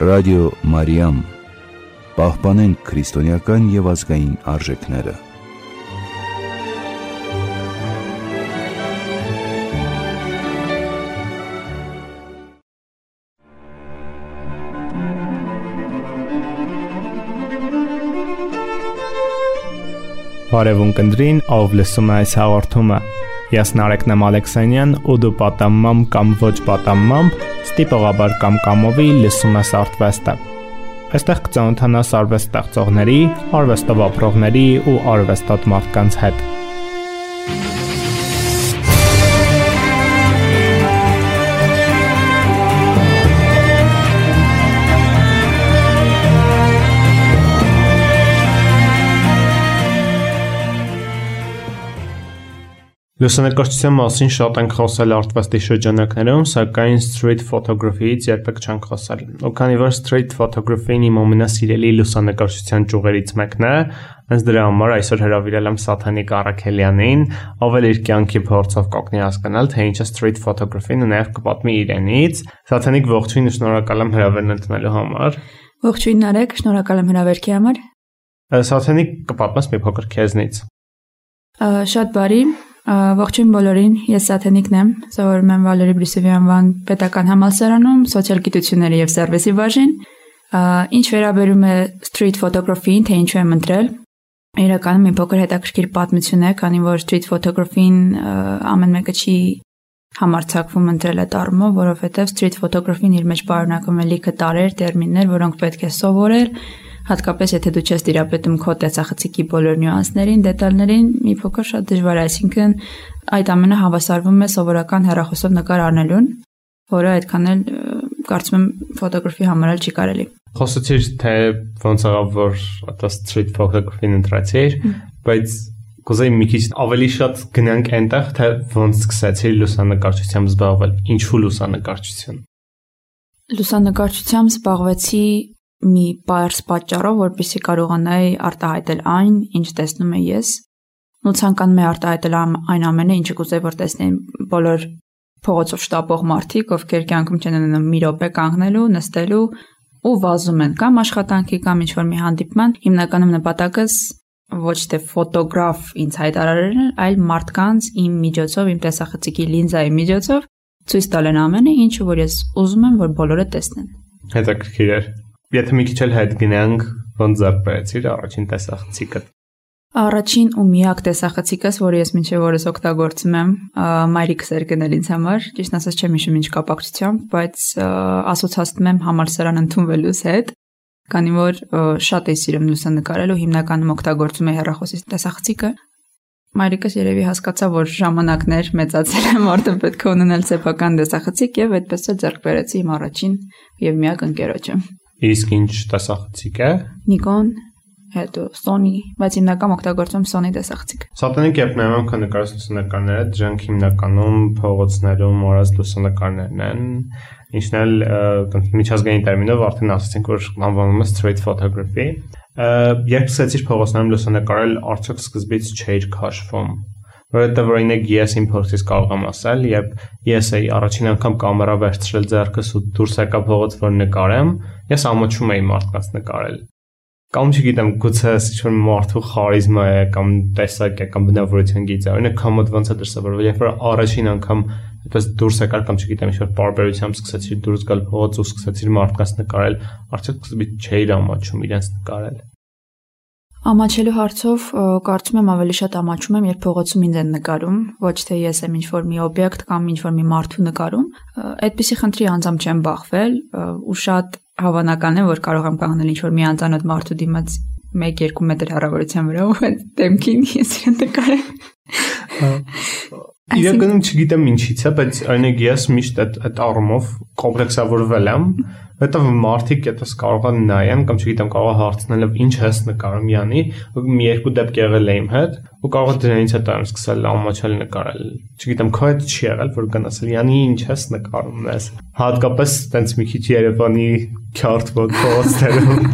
Ռադիո Մարիամ, պահպանենք քրիստոնեական և ազգային արժեքները։ Բարևուն կնդրին, ով լսում է այս հաղորդումը։ Ես Նարեկնեմ Ալեքսանյան ու դու պատամմամբ կամ ոչ պատամմամբ, ստիպողաբար կամ կամովի լսում ես Արթվեստը։ Այստեղ կծանոթանաս արվեստ ստեղծողների, արվեստով ապրողների ու արվեստոտ մարդկանց հետ։ Լուսանկարչության մասին շատ ենք խոսել Արթվեստի շրջանակներում, սակայն street photography-ից երբեք չենք խոսել։ Ու քանի որ street photography-ն իմ ամենասիրելի լուսանկարչության ճյուղերից մեկն է, հենց դրա համար այսօր հրավիրել եմ Սաթանիկ Առաքելյանին, ով էլ իր կյանքի փորձով կօգնի հասկանալ, թե ինչ է street photography-ն ու նաև կպատմի իրենից։ Սաթանիկ, ողջույն ու շնորհակալ եմ հրավերն ընդունելու համար։ Ողջույն Նարեկ, շնորհակալ եմ հրավերքի համար։ Սաթանիկ, կպատմես մի փոքր քեզնից։ Շատ բարի։ Ողջույն բոլորին, ես Սաթանիկն եմ, սովորում եմ Վալերի Բրիսովի անվան պետական համալսարանում, սոցիալ գիտությունների և սերվիսի բաժին։ Ինչ վերաբերում է street photography-ին, թե ինչու եմ ընտրել, իրականում մի փոքր հետաքրքիր պատմություն է, քանի որ street photography-ին ամեն մեկը չի համարձակվում ընտրել այդ առումով, որովհետև street photography-ն իր մեջ պարունակում է լիքը տարրեր, տերմիններ, որոնք պետք է սովորել, հատկապես եթե դու չես տիրապետում քո տեսախցիկի բոլոր նյուանսներին, դետալներին, մի փոքր շատ դժվար է, այսինքն այդ ամենը հավասարվում է սովորական հեռախոսով նկար առնելուն, որը այդքան էլ կարծում եմ ֆոտոգրաֆի համար էլ չի կարելի։ Խոսեցիր, թե ոնց եղավ, որ այդ street photography-ն ընտրեցիր, բայց կուզեի մի քիչ ավելի շատ գնանք այնտեղ, թե ոնց սկսեցիր լուսանկարչությամբ զբաղվել, ինչու լուսանկարչություն։ Լուսանկարչությամբ զբաղվեցի մի պարզ պատճառով, որպեսզի կարողանայի արտահայտել այն, ինչ տեսնում եմ ես, ու ցանկանում եմ արտահայտել այն ամենը, ինչը կուզեի, որ տեսնեն բոլոր փողոցով շտապող մարդիկ, ովքեր կյանքում չեն ունենում մի րոպե կանգնելու, նստելու ու վազում են կամ աշխատանքի կամ ինչ-որ մի հանդիպման, հիմնականում նպատակս ոչ թե ֆոտոգրաֆ ինձ հայտարարելն, այլ մարդկանց իմ միջոցով, իմ տեսախցիկի լինզայի միջոցով ցույց տալ այն ամենը, ինչը որ ես ուզում եմ, որ բոլորը տեսնեն։ Հետաքրքիր է։ Եթե մի քիչ էլ հետ գնանք, ոնց զարպեցիր առաջին տեսախցիկը։ Առաջին ու միակ տեսախցիկս, որը ես մինչև օրս օգտագործում եմ, մայրիկս էր գնել ինձ համար, ճիշտ ասած չեմ հիշում ինչ կապակցությամբ, բայց ասոցացնում եմ համալսարան ընդունվելուց հետ, քանի որ շատ էի սիրում լուսանկարել ու հիմնականում օգտագործում եմ հեռախոսի տեսախցիկը։ Մայրիկս երևի հասկացավ, որ ժամանակն էր, մեծացել եմ, արդեն պետք է ունենալ սեփական տեսախցիկ եւ այդպես էլ ձեռք բերեցի իմ առաջին եւ միակ ընկերոջը։ Իսկ ինչ տեսախցիկ է։ Nikon, հետո Sony, բայց հիմնական օգտագործում Sony տեսախցիկ։ Սատանիկ երբ նայում եմ քո նկարած լուսանկարները, դրանք հիմնականում փողոցներում արած լուսանկարներն են, ինչն էլ միջազգային տերմինով արդեն ասացինք, որ անվանում է street photography։ Երբ սկսեցիր փողոցներում լուսանկարել, արդյոք սկզբից չէիր քաշվում։ Որովհետև օրինակ ես իմ փորձից կարող եմ ասել, երբ ես էի առաջին անգամ կամերա վերցրել ձեռքս ու դուրս եկա փողոց, որ նկարեմ, ես ամաչում էի մարդկանց նկարել։ Կամ չգիտեմ, գուցե ինչ-որ մարդու խարիզմա է կամ տեսակ է կամ բնավորություն գիծ է։ Օրինակ համոտ ոնց է դրսևորվել, երբ որ առաջին անգամ այդպես դուրս եկար կամ չգիտեմ, ինչ-որ բարբերությամբ սկսեցիր դուրս գալ փողոց ու սկսեցիր մարդկանց նկարել, արդյոք սկզբից չէիր ամաչում իրենց նկարել։ Ամաչելու հարցով կարծում եմ ավելի շատ ամաչում եմ, երբ փողոցում ինձ են նկարում, ոչ թե ես եմ ինչ-որ մի օբյեկտ կամ ինչ-որ մի մարդու նկարում։ Այդպիսի խնդրի անձամբ չեմ բախվել ու շատ հավանական է, որ կարող եմ կանգնել ինչ-որ մի անծանոթ մարդու դիմաց 1-2 մետր հեռավորության վրա ու այդ դեմքին ես իրեն նկարեմ։ Իրականում չգիտեմ ինչից է, բայց այնեք ես միշտ այդ առումով կոմպլեքսավորվել եմ, որտեղ մարդիկ այդպես կարող են նայեն կամ չգիտեմ կարող հարցնել ինչ ես նկարում յանի, մի երկու դեպք եղել է իմ հետ ու կարող է դրանից հետո եմ սկսել ամաչել նկարել։ Չգիտեմ քո հետ չի եղել, որ գնացել յանի ինչ ես նկարում ես։ Հատկապես տենց մի քիչ Երևանի քյարթ փողոցներում։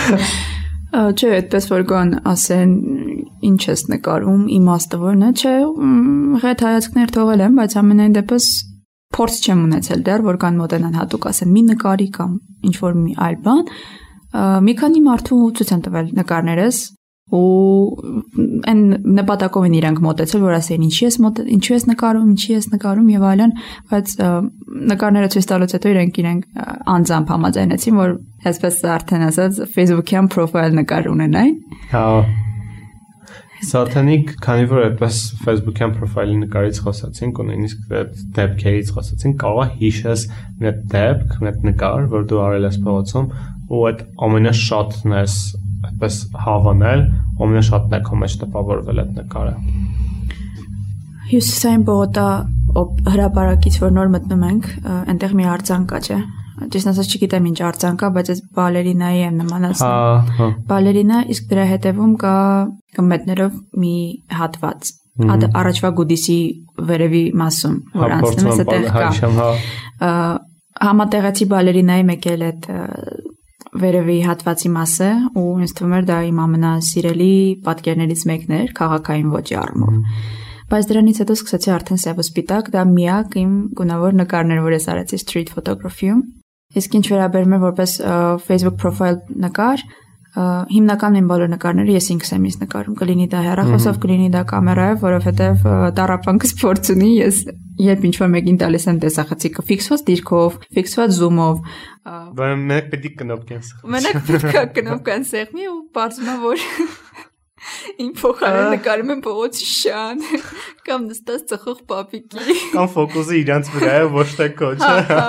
Չէ, այդպես որ կան ասեն ինչ ես նկարում, իմաստը որն է, չէ, հետ հայացքներ թողել եմ, բայց ամենայն դեպս փորձ չեմ ունեցել դեռ, որ կան մոտենան հատուկ ասեն մի նկարի կամ ինչ որ մի այլ բան։ Մի քանի մարդու ցույց են տվել նկարներս ու այն նպատակով են իրանք մոտեցել, որ ասեն ինչու ես նկարում եւ այլն, բայց նկարները ցույց տալուց հետո իրենք անձամբ համաձայնեցին, որ այսպես արդեն ասած Facebook-յան պրոֆայլ նկար ունենային։ Հա։ Սաթանիկ, քանի որ այդպես Facebook-յան պրոֆայլի նկարից խոսացինք ու նույնիսկ դեպքերից խոսացինք, կարող է հիշես մի դեպք, մի նկար, որ դու արել ես փողոցում ու այդ ամենաշատն ես այդպես հավանել, ամենաշատն է քո մեջ տպավորվել այդ նկարը։ Հյուսիսային բողոկա հրապարակից, որ նոր մտնում ենք, այնտեղ մի արձան կա, չէ։ Ճիշտ ասած չգիտեմ ինչ արձան կա, բայց այս բալերինայի եմ նմանացնում։ Բալերինա, իսկ դրա հետևում կա կմետներով մի հատված։ Առաջվա գուդիսի վերևի մասում, որ անցնում ես այդտեղ կա։ Համատեղացի բալերինայի մեկ էլ այդ վերևի հատվածի մասը ու ինձ թվում էր դա իմ ամենասիրելի պատկերներից մեկն էր քաղաքային ոճի առումով։ Բայց դրանից հետո սկսեցի արդեն սև ու սպիտակ, դա միակ իմ գունավոր նկարներ, որ ես արեցի street photography-ում։ Իսկ ինչ վերաբերում է որպես Facebook profile նկար, հիմնական իմ բոլոր նկարները ես ինքս եմ ինձ նկարում, կլինի դա հեռախոսով, կլինի դա կամերայով, որովհետև տառապանքս փորձ ունի, ես երբ ինչ-որ մեկին տալիս եմ տեսախցիկը ֆիքսված դիրքով, ֆիքսված զումով, մենակ պետք է կնոպկան սեղմի։ Մենակ պետք է կնոպկան սեղմի ու բարձում որ իմ փոխարեն նկարում եմ փողոցի շան կամ նստած ծխող պապիկի կամ ֆոկուսը իրանց վրա է ոչ թե քո, չէ։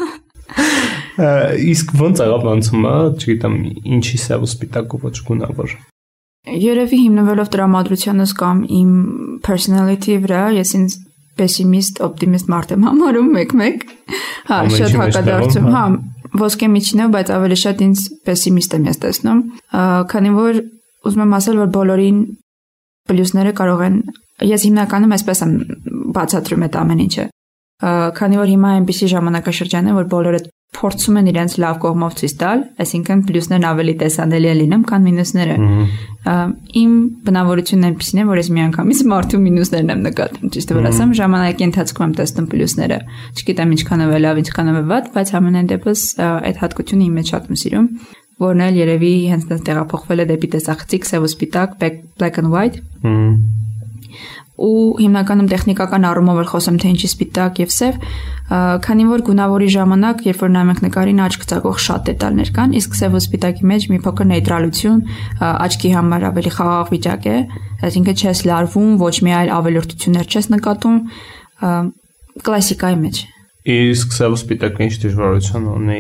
Իսկ ոնց աղավ անցումը, չգիտեմ, ինչի սև ու սպիտակ ու ոչ գունավոր։ Երևի հիմնվելով տրամադրությանս կամ իմ personality-ի վրա, ես ինձ պեսիմիստ, օպտիմիստ մարդ եմ համարում մեկ-մեկ։ Հա, շատ հակադարձում, հա, ոսկե միջինով, բայց ավելի շատ ինձ պեսիմիստ եմ ես տեսնում, քանի որ ուզում եմ ասել, որ բոլորին պլյուսները կարող են, ես հիմնականում այսպես եմ բացատրում այդ ամեն ինչը, քանի որ հիմա այնպիսի ժամանակաշրջան է, որ բոլորը փորձում են իրենց լավ կողմով ցույց տալ, այսինքն պլյուսներն ավելի տեսանելի են լինում, քան մինուսները։ Իմ բնավորությունն այնպիսին է, որ ես միանգամից մարդու մինուսներն եմ նկատում, ճիշտ որ ասեմ, ժամանակի ընթացքում եմ տեսնում պլյուսները։ Չգիտեմ ինչքանով է լավ, ինչքանով է վատ, բայց համենայն դեպս այդ հատկությունը իմ մեջ շատ եմ սիրում, որն էլ երևի հենց դեռ տեղափոխվել է դեպի տեսախցիկ, սև ու սպիտակ, black and white։ Ու հիմնականում տեխնիկական առումով էլ խոսեմ թե ինչի սպիտակ եւ սև, քանի որ գունավորի ժամանակ, երբ որ նայում ենք նկարին, աչք ցակող շատ դետալներ կան, իսկ սև ու սպիտակի մեջ մի փոքր նեյտրալություն, աչքի համար ավելի խաղաղ վիճակ է, այսինքն չես լարվում, ոչ մի այլ ավելորդություններ չես նկատում, կլասիկայի մեջ։ Իսկ սև ու սպիտակը ինչ դժվարություն ունի,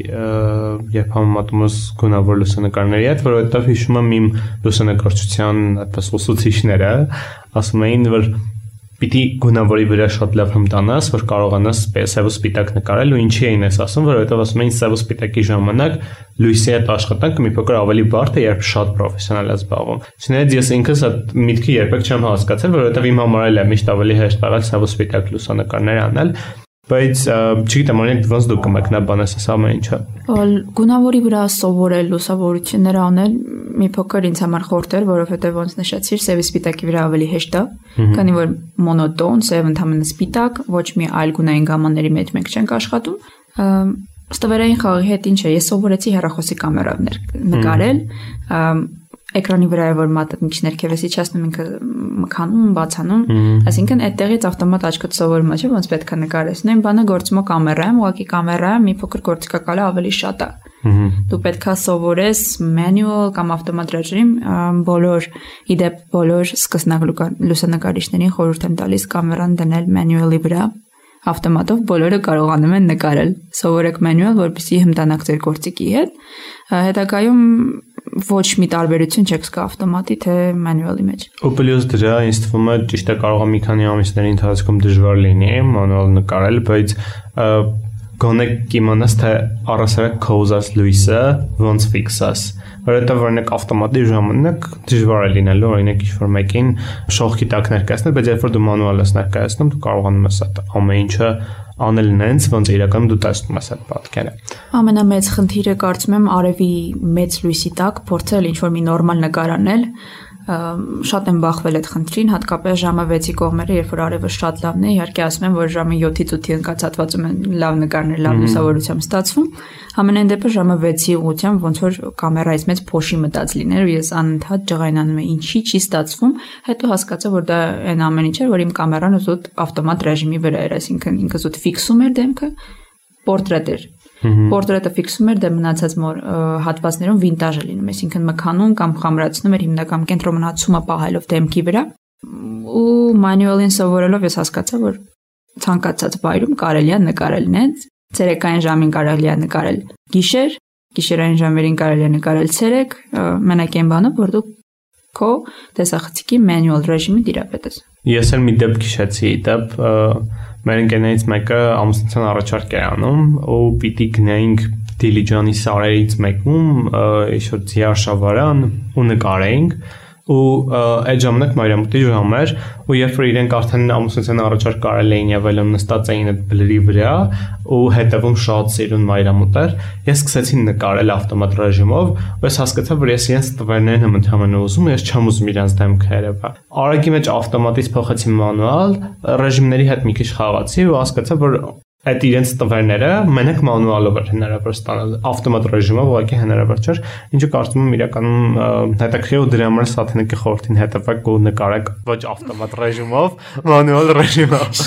երբ համեմատում ես գունավոր լուսանկարների հետ, որովհետև հիշում եմ իմ լուսանկարչության այդպես ուսուցիչները ասում էին, որ պիտի գունավորի վրա շատ լավ հմտանաս, որ կարողանաս սև ու սպիտակ նկարել ու ինչի էին ես ասում, որովհետև ասում էին սև ու սպիտակի ժամանակ լույսի հետ աշխատանքը մի փոքր ավելի բարդ է, երբ շատ պրոֆեսիոնալ ես զբաղվում։ Չնայած ես ինքս այդ միտքը երբեք չեմ հասկացել, որովհետև իմ համար էլ է միշտ ավելի հեշտ եղել սև ու սպիտակ լուսանկարներ անել։ Բայց չգիտեմ, օրինակ ոնց դու կմեկնաբանես այս ամեն ինչը։ Գունավորի վրա սովորել լուսավորություններ անել մի փոքր ինձ համար խորտ էր, որովհետև ոնց նշեցիր, սև սպիտակի վրա ավելի հեշտ է, քանի որ մոնոտոն, սև ընդհանրապես սպիտակ, ոչ մի այլ գունային գամաների մեջ մենք չենք աշխատում։ Ստվերային խաղի հետ ինչ է, ես սովորեցի հեռախոսի կամերով նկարել, էկրանի վրա է որ մատը ներքև է իջացնում ինքը մքանում, բացանում, այսինքն այդտեղից ավտոմատ աչքդ սովորում է, չէ՞ ոնց պետք է նկարես։ Նույն բանը գործում է կամերայում, ուղղակի կամերայում մի փոքր գործիքակալը ավելի շատ է։ Դու պետք է սովորես manual կամ ավտոմատ ռեժիմ, իդեպ բոլոր սկսնակ լուսանկարիչներին խորհուրդ եմ տալիս կամերան դնել manual-ի վրա, ավտոմատով բոլորը կարողանում են նկարել։ Սովորեք manual, որպեսզի հմտանաք ձեր գործիքի հետ։ Հետագայում ոչ մի տարբերություն չեք զգա ավտոմատի թե manual-ի մեջ։ Ու պլյուս դրա ինձ թվում է ճիշտ է կարող է մի քանի ամիսների ընթացքում դժվար լինի manual նկարել, բայց գոնե կիմանաս թե առասարակ քո ուզած լույսը ոնց ֆիքսաս, որովհետև օրինակ ավտոմատի ժամանակ դժվար է լինելու օրինակ ինչ-որ մեկին շողքի տակ ներկայացնել, բայց երբ որ դու մանուալ ես ներկայացնում, դու կարողանում ես այդ ամեն ինչը անել նենց, ոնց իրականում դու տեսնում ես այդ պատկերը։ Ամենամեծ խնդիրը կարծում եմ արևի մեծ լույսի տակ փորձել ինչ-որ մի նորմալ նկար անել, շատ եմ բախվել այդ խնդրին, հատկապես ժամը 6-ի կողմերը, երբ որ արևը շատ լավն է, իհարկե ասում են, որ ժամը 7-ից 8-ի ընկած հատվածում են լավ նկարներ, լավ լուսավորությամբ ստացվում։ Համենայն դեպս ժամը 6-ի ուղղությամբ ոնց որ կամերայից մեծ փոշի մտած լիներ, ու ես անընդհատ ջղայնանում եմ, ինչի չի ստացվում, հետո հասկացա, որ դա այն ամեն ինչ էր, որ իմ կամերան զուտ ավտոմատ ռեժիմի վրա էր, այսինքն ինքը զուտ ֆիքսում էր դեմքը, պորտրետ էր։ Պորտրետը ֆիքսում էր, դե մնացած հատվածներում վինտաժ է լինում, այսինքն մքանում կամ խամրացնում էր հիմնական կենտրոնացումը պահելով դեմքի վրա։ Ու մանյուալին սովորելով ես հասկացա, որ ցանկացած վայրում կարելի է նկարել նենց, ցերեկային ժամին կարելի է նկարել գիշեր, գիշերային ժամերին կարելի է նկարել ցերեկ, մենակ այն բանը, որ դու քո տեսախցիկի manual ռեժիմի տիրապետես։ Ես էլ մի դեպք հիշեցի, մեր ընկերներից մեկը ամուսնության առաջարկ էր անում ու պիտի գնայինք Դիլիջանի սարերից մեկում ինչ-որ ձիարշավարան ու նկարեինք ու այդ ժամանակ մայրամուտի ժամ էր ու երբ որ իրենք արդեն ամուսնության առաջարկ կարել էին եւ այլն նստած էին այդ բլրի վրա ու հետևում շատ սիրուն մայրամուտ էր ես սկսեցի նկարել ավտոմատ ռեժիմով ու ես հասկացա որ ես իրենց տվերներն եմ ընդհանրապես ուզում ես չեմ ուզում իրենց դեմքը երևա արագի մեջ ավտոմատից փոխեցի մանուալ ռեժիմների հետ մի քիչ խաղացի ու հասկացա որ այդ իրենց տվերները մենակ մանուալով էր հնարավոր ստանալ ավտոմատ ռեժիմով ուղղակի հնարավոր չէր ինչը կարծում եմ իրականում հետաքրքիր ու դրա համար սաթենիկի խորհրդին հետևեք ու նկարեք ոչ ավտոմատ ռեժիմով մանուալ ռեժիմով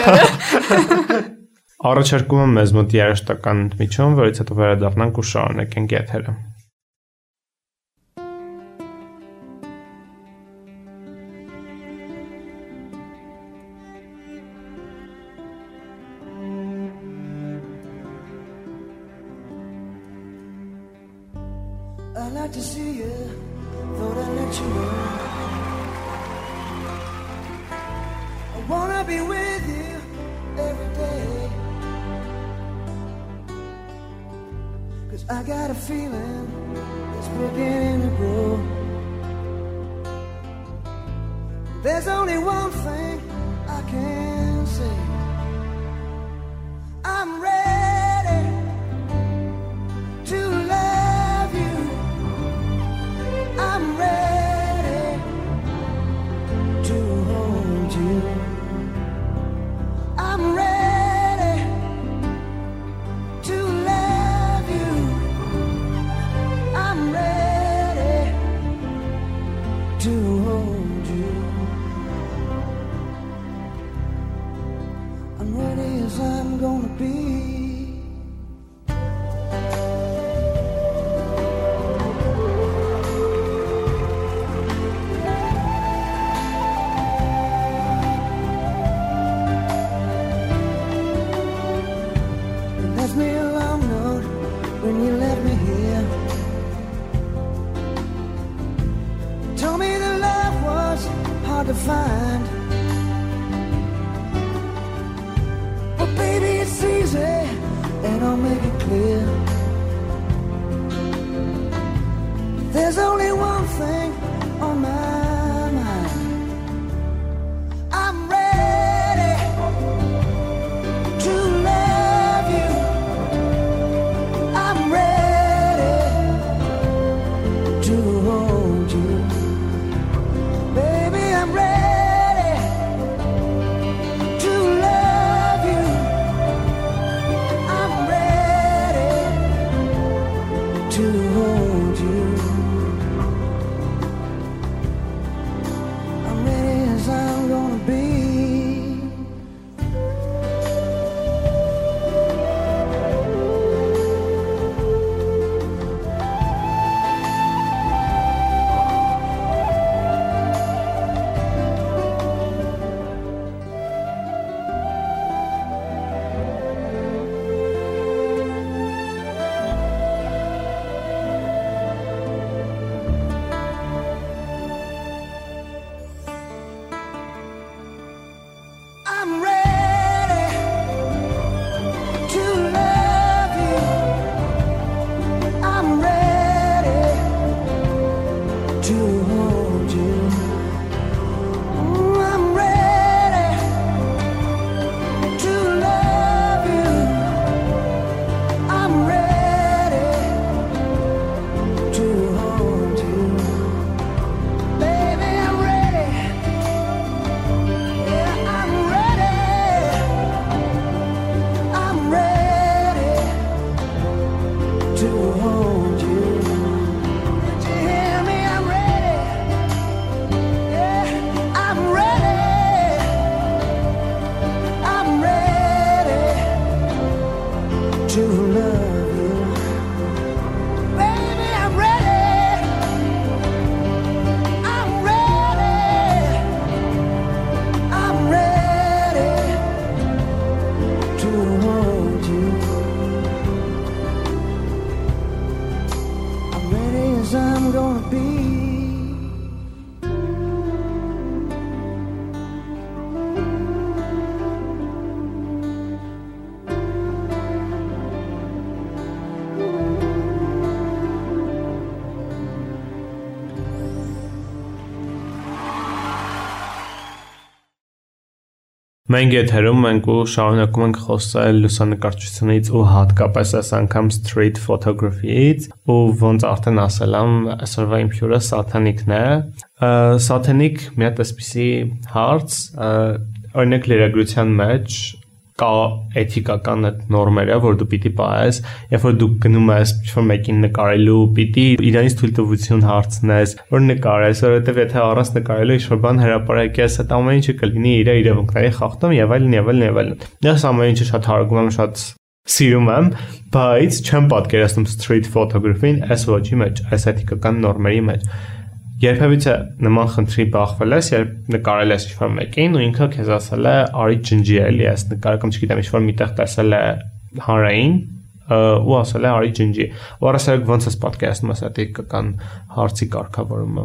առաջարկում եմ մեզ մոտ երաժշտական ընդմիջում որից հետո վերադառնանք ու շարունակենք եթերը I like to see you, thought I'd let you know. I wanna be with you every day. 'Cause I got a feeling it's beginning to grow. There's only one thing I can say. I'm ready to love you. I'm ready to hold you. I'm ready to love you. I'm ready to hold you. I'm ready as I'm gonna be. Me a long note when you left me here. Told me that love was hard to find. But baby, it's easy, and I'll make it clear. There's only one thing on my mind. I'm ready to love you. I'm ready to hold you. Baby, I'm ready to love you. I'm ready to hold you. Մենք եթերում ենք ու շարունակում ենք խոսել լուսանկարչությունից ու հատկապես այս անգամ street photography-ից ու ոնց արդեն ասել եմ, այսօրվա իմ հյուրը Սաթենիկն է։ Սաթենիկ մի հատ այսպիսի հարց, օրինակ լրագրության մեջ կա էթիկական նորմերը, որ դու պիտի պահես, երբ որ դու գնում ես ինչ-որ մեկին նկարելու, պիտի իրանից թույլտվություն հարցնես, որ նկարես, որովհետև եթե առանց նկարելու ինչ-որ բան հրապարակես, այդ ամեն ինչը կլինի իր իրավունքների խախտում եւ այլն եւ այլն եւ այլն։ Ես ամեն ինչը շատ հարգում եմ, շատ սիրում եմ, բայց չեմ պատկերացնում street photography-ին այս ոճի մեջ, այս էթիկական նորմերի մեջ։ Երբևիցե նման խնդրի բախվել ես, երբ նկարել ես ինչ-որ մեկին ու ինքը քեզ ասել է արի ջնջի էլի ես նկարը կամ չգիտեմ ինչ-որ միտեղ տեսել է հանրային ու ասել է արի ջնջի։ Ու առասարակ ոնց ես պատկերացնում այս էթիկական հարցի կարգավորումը։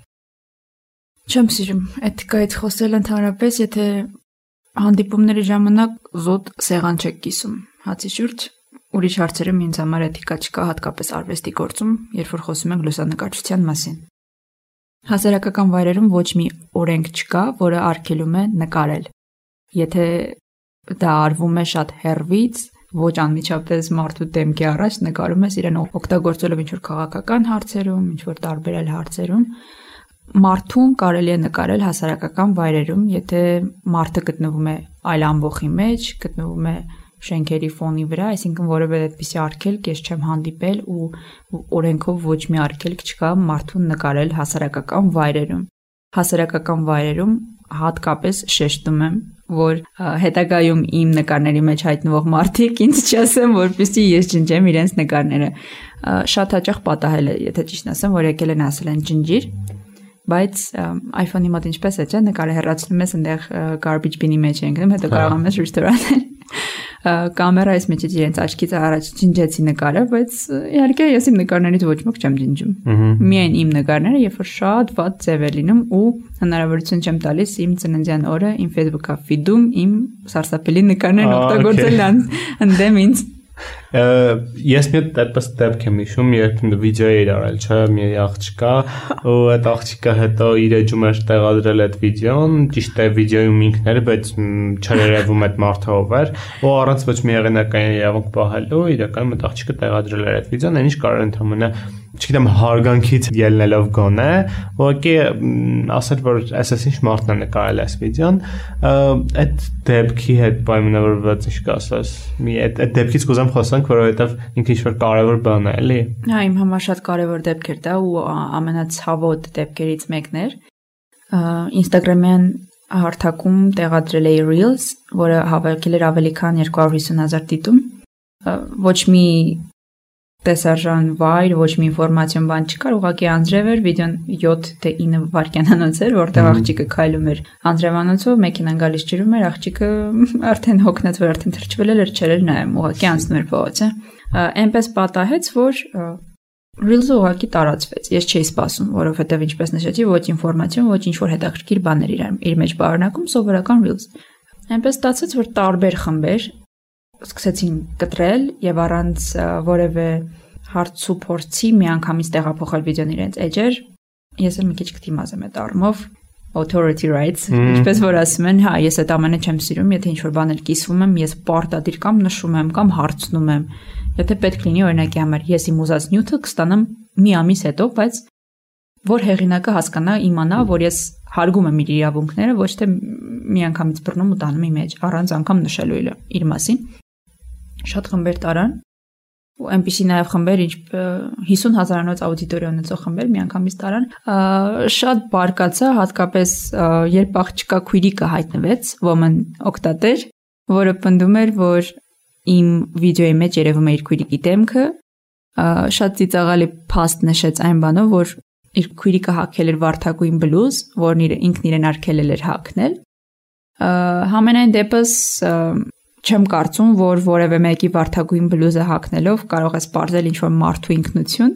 Չեմ սիրում էթիկայից խոսել ընդհանրապես, եթե հանդիպումների ժամանակ զուտ սեղան չեք կիսում հացի շուրջ, ուրիշ հարցերում ինձ համար էթիկա չկա, հատկապես արվեստի գործում, երբ որ խոսում ենք լուսանկարչության մասին։ Հասարակական վայրերում ոչ մի օրենք չկա, որը արգելում է նկարել։ Եթե դա արվում է շատ հեռվից, ոչ անմիջապես մարդու դեմքի առաջ նկարում ես իրեն օգտագործելով ինչ-որ քաղաքական հարցերում, ինչ-որ տարբերել հարցերում, մարդուն կարելի է նկարել հասարակական վայրերում, եթե մարդը գտնվում է այլ ամբոխի մեջ, գտնվում է շենքերի ֆոնի վրա, այսինքն որևէ այդպիսի արգելք ես չեմ հանդիպել ու օրենքով ոչ մի արգելք չկա մարդուն նկարել հասարակական վայրերում։ Հասարակական վայրերում հատկապես շեշտում եմ, որ հետագայում իմ նկարների մեջ հայտնվող մարդիկ ինձ չասեն, որպեսզի ես ջնջեմ իրենց նկարները։ Շատ հաճախ պատահել է, եթե ճիշտն ասեմ, որ եկել են ասել են ջնջիր, բայց iPhone-ի մոտ ինչպես է, չէ՞, նկարը հեռացնում ես, այնտեղ garbage bin-ի մեջ է ընկնում, հետո կարողանում ես ռեստորանել։ Կամերայից մեջից իրենց աչքից առաջ ջնջեցի նկարը, բայց իհարկե ես իմ նկարներից ոչ ոք չեմ ջնջում։ Միայն իմ նկարները, երբ որ շատ վատ ձև է լինում ու հնարավորություն չեմ տալիս իմ ծննդյան օրը իմ Facebook-ա feed-ում իմ սարսափելի նկարներն օգտագործել ընդդեմ ինձ։ Ես մի այդպես դեպք եմ հիշում, երբ վիդեո էր արել, չէ, մի աղջկա ու այդ աղջիկը հետո իր էջում էր տեղադրել այդ վիդեոն, ճիշտ է վիդեոյում ինքն էր, բայց չէր երևում այդ մարդը ով էր, ու առանց ոչ մի հեղինակային իրավունք պահելու, իրականում այդ աղջիկը տեղադրել էր այդ վիդեոն, այնիշ կարող ընդհանրապես չգիտեմ հարգանքից ելնելով գոնե, ուղղակի ասել որ այսպես ինչ մարդն է նկարել այս վիդեոն, այդ դեպքի հետ պայմանավորված ինչ կասես։ Մի այդ դեպքից կուզեմ խոսանք, որովհետև ինքը ինչ-որ կարևոր բան է, էլի։ Հա, իմ համար շատ կարևոր դեպք էր դա ու ամենացավոտ դեպքերից մեկն էր։ Instagram-յան հարթակում տեղադրել էի Reels, որը հավաքել էր ավելի քան 250,000 դիտում։ Ոչ մի տեսարժան վայր, ոչ մի ինֆորմացիոն բան չկար, ուղղակի անձրև էր, վիդեոն 7 թե 9 վայրկյանանոց էր, որտեղ աղջիկը քայլում էր անձրևանոցով, մեքենան գալիս ջրում էր, աղջիկը արդեն հոգնած, որ արդեն թրջվել էր, չէր նայում, ուղղակի անցնում էր փողոցը։ Այնպես պատահեց, որ Reels-ը ուղղակի տարածվեց։ Ես չէի սպասում, որովհետև ինչպես նշեցի, ոչ ինֆորմացիոն, ոչ ինչ-որ հետաքրքիր բաներ իր մեջ բառնակում, սովորական Reels։ Այնպես ստացվեց, որ տարբեր խմբեր սկսեցին կտրել եւ առանց որևէ հարց ու փորձի միանգամից տեղափոխել վիդեոն իրենց էջեր։ Ես էլ մի քիչ կդիմազեմ այդ առումով authority rights, ինչպես որ ասում են, հա, ես այդ ամենը չեմ սիրում, եթե ինչ-որ բաներ կիսվում եմ, ես պարտադիր կամ նշում եմ, կամ հարցնում եմ։ Եթե պետք լինի օրինակի համար, ես իմ ուզած նյութը կստանամ մի ամիս հետո, բայց որ հեղինակը հասկանա, իմանա, որ ես հարգում եմ իր իրավունքները, ոչ թե միանգամից բռնում ու տանում իմ մեջ, առանց անգամ նշելու իր մասին։ Շատ խմբեր տարան ու այնպիսի նաև խմբեր, ինչ 50,000-անոց աուդիտորիա ունեցող խմբեր միանգամից տարան, շատ բարկացա, հատկապես երբ աղջկա քույրիկը հայտնվեց, woman օգտատեր, որը պնդում էր, որ իմ վիդեոյի մեջ երևում է իր քույրիկի դեմքը, շատ ծիծաղալի փաստ նշեց այն բանով, որ իր քույրիկը հագել էր վարդագույն բլուզ, որն ինքն իրեն արգելել էր հագնել։ Համենայն դեպս չեմ կարծում, որ որևէ մեկի վարդագույն բլուզը հագնելով կարող ես պարզել ինչ-որ մարդու ինքնություն։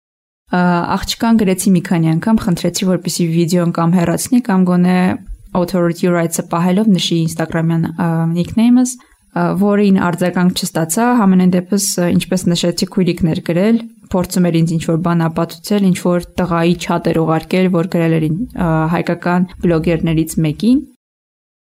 Աղջկան գրեցի մի քանի անգամ, խնդրեցի, որպեսզի վիդեոն կամ հեռացնի, կամ գոնե authority rights-ը պահելով նշի Instagram-յան nickname-ս, որին արձագանք չստացա, համենայն դեպս ինչպես նշեցի քույրիկն էր գրել, փորձում էր ինձ ինչ-որ բան ապացուցել, ինչ-որ տղայի չաթ էր ուղարկել, որ գրել էր հայկական բլոգերներից մեկին։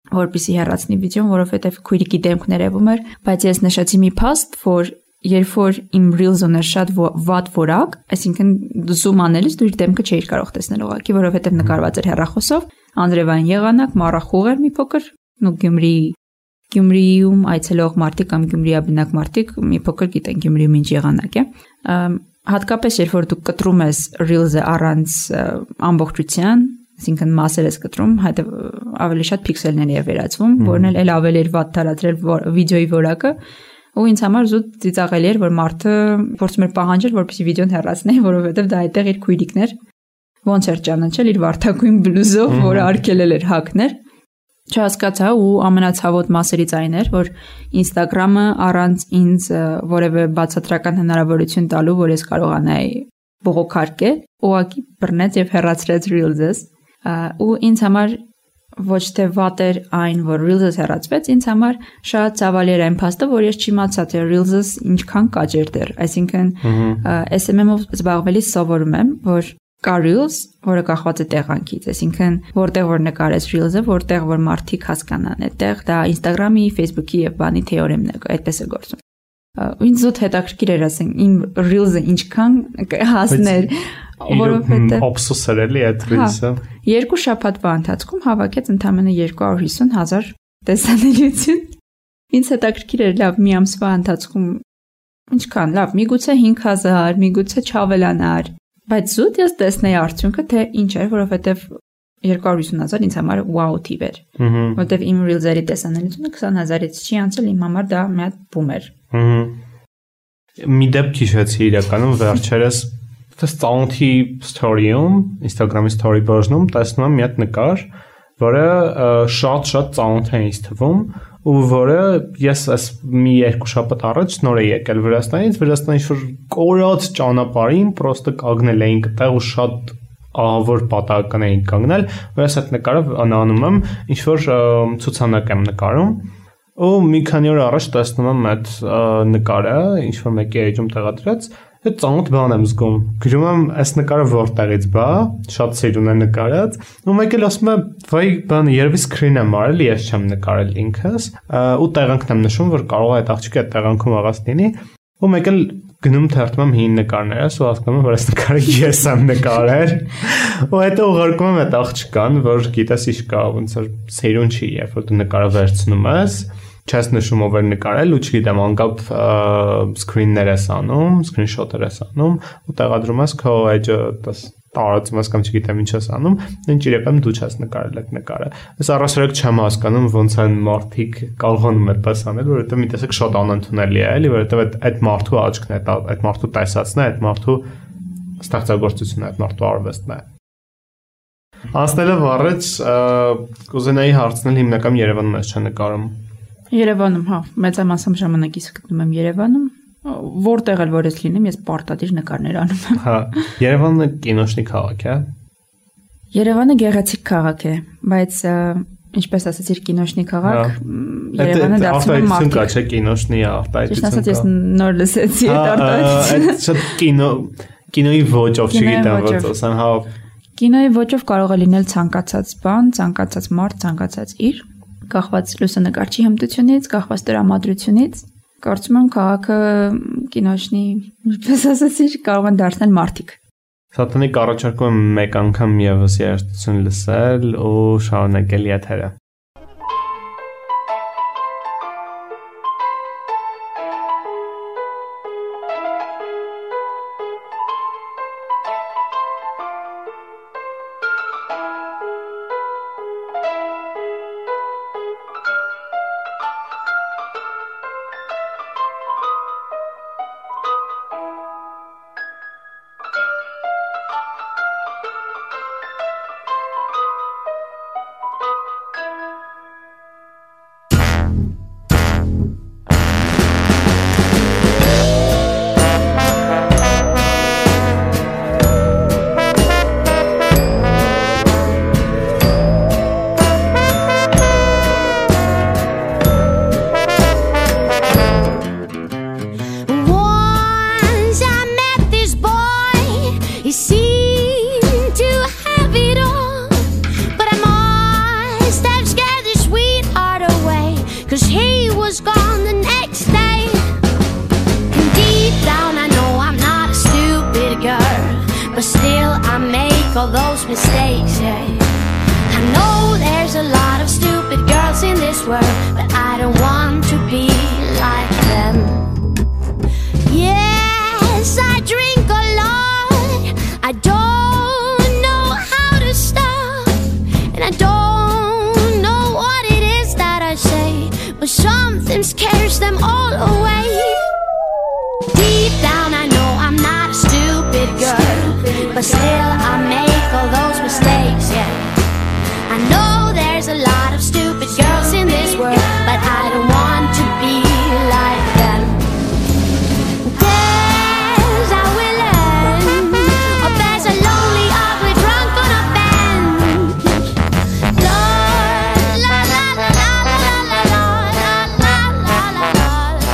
որպեսզի հեռացնի վիդեոն, որովհետև քույրիկի դեմքն երևում էր, բայց ես նշեցի մի փաստ, որ երբ որ իմ Reels-ը շատ վատ որակ, այսինքն zoom անելիս դու իր դեմքը չէիր կարող տեսնել ուղղակի, որովհետև նկարված էր հեռախոսով, անձրևային եղանակ, մառախուղ էր մի փոքր, ու Գյումրիում այցելող մարդիկ կամ Գյումրիաբնակ մարդիկ մի փոքր գիտեն Գյումրիում ինչ եղանակ է։ Հատկապես երբ որ դու կտրում ես Reels-ը առանց ամբողջության, այսինքն մասեր ես կտրում, հետո ավելի շատ փիքսելների է վերածվում, որն էլ ավելի էր վատ տարածել վիդեոյի որակը, ու ինձ համար զուտ ծիծաղելի էր, որ մարդը փորձում էր պահանջել, որպեսզի վիդեոն հեռացնի, որովհետև դա այդտեղ իր քույրիկն էր, ոնց էր ճանաչել իր վարդագույն բլուզով, որը արգելել էր հագներ։ Չհասկացա ու ամենացավոտ մասերից այն էր, որ Instagram-ը առանց ինձ որևէ բացատրական հնարավորություն տալու, որ ես կարողանայի բողոքարկել, ուղղակի բռնեց եւ հեռացրեց Reels-ս, ու ինձ համար ոչ թե վատ էր այն, որ Reels-ս հեռացվեց, ինձ համար շատ ցավալի էր այն փաստը, որ ես չիմացա, թե Reels-ս ինչքան կաճեր դեռ, այսինքն SMM-ով զբաղվելիս սովորում եմ, որ կա Reels, որը կախված է տեղանքից, այսինքն որտեղ որ նկարես Reels-ը, որտեղ որ մարդիկ հասկանան, այդտեղ դա Instagram-ի, Facebook-ի եւ բանի թեորեմն է, այդպես է գործում։ Ինձ զուտ հետաքրքիր էր ասեն, իմ Reels-ը ինչքան հասներ, որովհետեւ օբսեսոր էլի այդ Reels-ը։ 2 շաբաթվա ընթացքում հավաքեց ընդամենը 250,000 տեսանելիություն։ Ինձ հետաքրքիր էր, լավ, մի ամսվա ընթացքում ինչքան, լավ, միգուցե 5,000, միգուցե չավելանար, բայց զուտ ես տեսնեի արդյունքը, թե ինչ էր, որովհետեւ 250,000 ինձ համար wow թիվ էր։ Որովհետեւ իմ Reels-երի տեսանելիությունը 20,000-ից չի անցել, իմ համար դա մի հատ բում էր։ Մի դեպք հիշեցի իրականում վերջերս դες ծանոթի story-ում, Instagram-ի story version-ում տեսնում եմ մի հատ նկար, որը շատ ծանոթ է ինձ թվում, ու որը ես այս մի 2 շաբաթ առաջ նոր է եկել Վրաստանից ինչ-որ կորած ճանապարհին պրոստը կանգնել էինք այդտեղ ու շատ ահավոր պատահական էինք կանգնել, որ ես այդ նկարը անում եմ, ինչ-որ ցուցանակ եմ նկարում, ու մի քանի օր առաջ տեսնում եմ այդ նկարը, ինչ-որ մեկի էջում տեղադրած, այդ ծանոթ բան եմ զգում։ Գրում եմ, այս նկարը որտեղից բա, շատ սիրուն է նկարած, ու մեկ էլ ասում եմ, վայ, բան, երևի screen եմ արել, ես չեմ նկարել ինքս, ու տեղանքն եմ նշում, որ կարող է այդ աղջիկը այդ տեղանքում աղաց լինի, ու մեկ էլ գնում թերթում եմ հին նկարներս ու հասկանում եմ, որ այս նկարը ես եմ նկարել, ու հետո ուղարկում եմ այդ աղջկան, որ գիտես ինչ կա, ոնց որ սերուն չի, երբ որ դու նկարը վերցնում ես, չես նշում ով էր նկարել ու չգիտեմ անկապ screen-ներ ես անում, screenshot-եր ես անում ու տեղադրում ես քո էջը տարածում ես կամ չգիտեմ ինչ ես անում, ինչ իրական դու չես նկարել այդ նկարը։ Ես առասարակ չեմ հասկանում ոնց են մարդիկ կարողանում այդպես անել, որովհետև մի տեսակ շատ անընդունելի է, էլի, որովհետև այդ մարդու աչքն է, այդ մարդու տեսածն է, այդ մարդու ստեղծագործությունն է, այդ մարդու արվեստն է։ Անցնելով առաջ կուզենայի հարցնել հիմնական Երևանում ես նկարում։ Երևանում, հա, մեծամասամբ ժամանակիս գտնում եմ Երևանում, որտեղ էլ որ ես լինեմ, ես պարտադիր նկարներ անում եմ։ Հա, Երևանը կինոշնի քաղաք է։ Երևանը գեղեցիկ քաղաք է, բայց ինչպես ասացիր կինոշնի քաղաք, Երևանը դարձնում է արտահայտություն կա, չէ, կինոշնի արտահայտություն կա։ Ճիշտ ասած, ես նոր լսեցի այդ արտահայտությունը։ Այդ շատ կինոյի ոճով չգիտեմ ոնց ասեմ, հա։ Կինոյի ոճով կարող է լինել ցանկացած բան, ցանկացած մարդ, ցանկացած իր, կախված լուսանկարչի հմտությունից, կախված տրամադրությունից, կարծում եմ քաղաքը կինոշնի, ինչպես ասացի, կարող են դարձնել մարդիկ։ Սատանիկ առաջարկում եմ մեկ անգամ եւս երաժշտություն լսել ու շարունակել եթերը։ was gone the next day. And deep down I know I'm not a stupid girl, but still I make all those mistakes, yeah. I know there's a lot of stupid girls in this world, but I don't want to be like them. Yes, I drink a lot, I don't know how to stop, and I don't know what it is that I say, but something scares them all away. Deep down I know I'm not a stupid girl, but still I make all those mistakes, yeah. I know there's a lot of stupid girls in this world, but I don't want to be like them. Guess I will learn, or there's a lonely, ugly drunk on a bench. La la la la la la la la la la la la.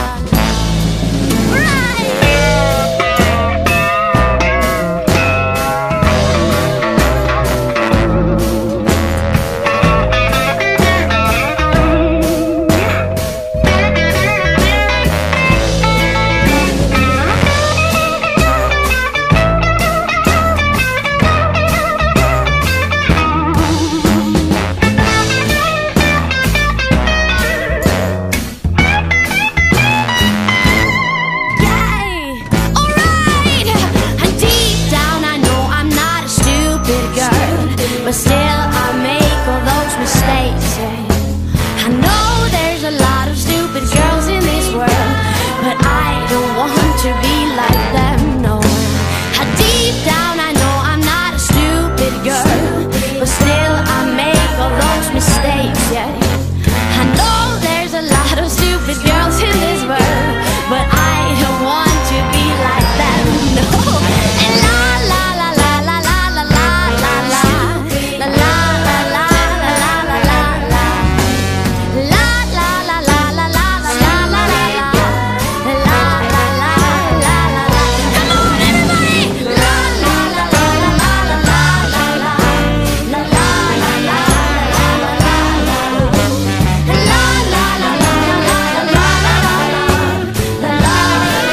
But still I make all those mistakes, yeah. I know there's a lot of stupid girls in this world, but I don't want to be like them, no. Deep down I know I'm not a stupid girl, but still I make all those mistakes, yeah. I know there's a lot of stupid girls in this world, but I don't want to be like them, no. And la la la la la la la la la la. La la la la la la la la. La la la la la la la la la la. La la la la la la. Come on everybody. La la la la la la la la la. La la la la la la la la. La la la la la la la la. La la la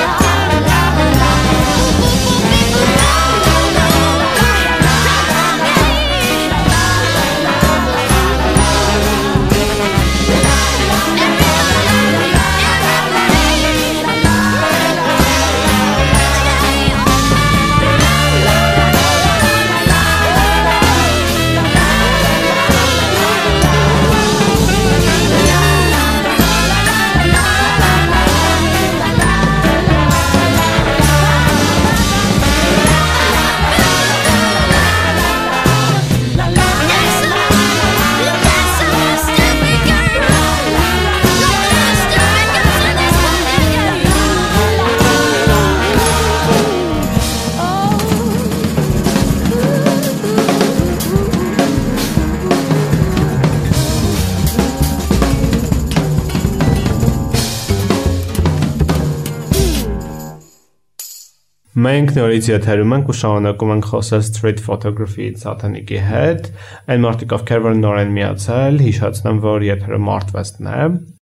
Մենք նորից եթերում ենք ու շարունակում ենք խոսել street photography Սաթանիկի հետ։ Այն մարդիկ, ովքեր որ նոր են միացել, հիշեցնեմ, որ եթերը մարտվեստն է։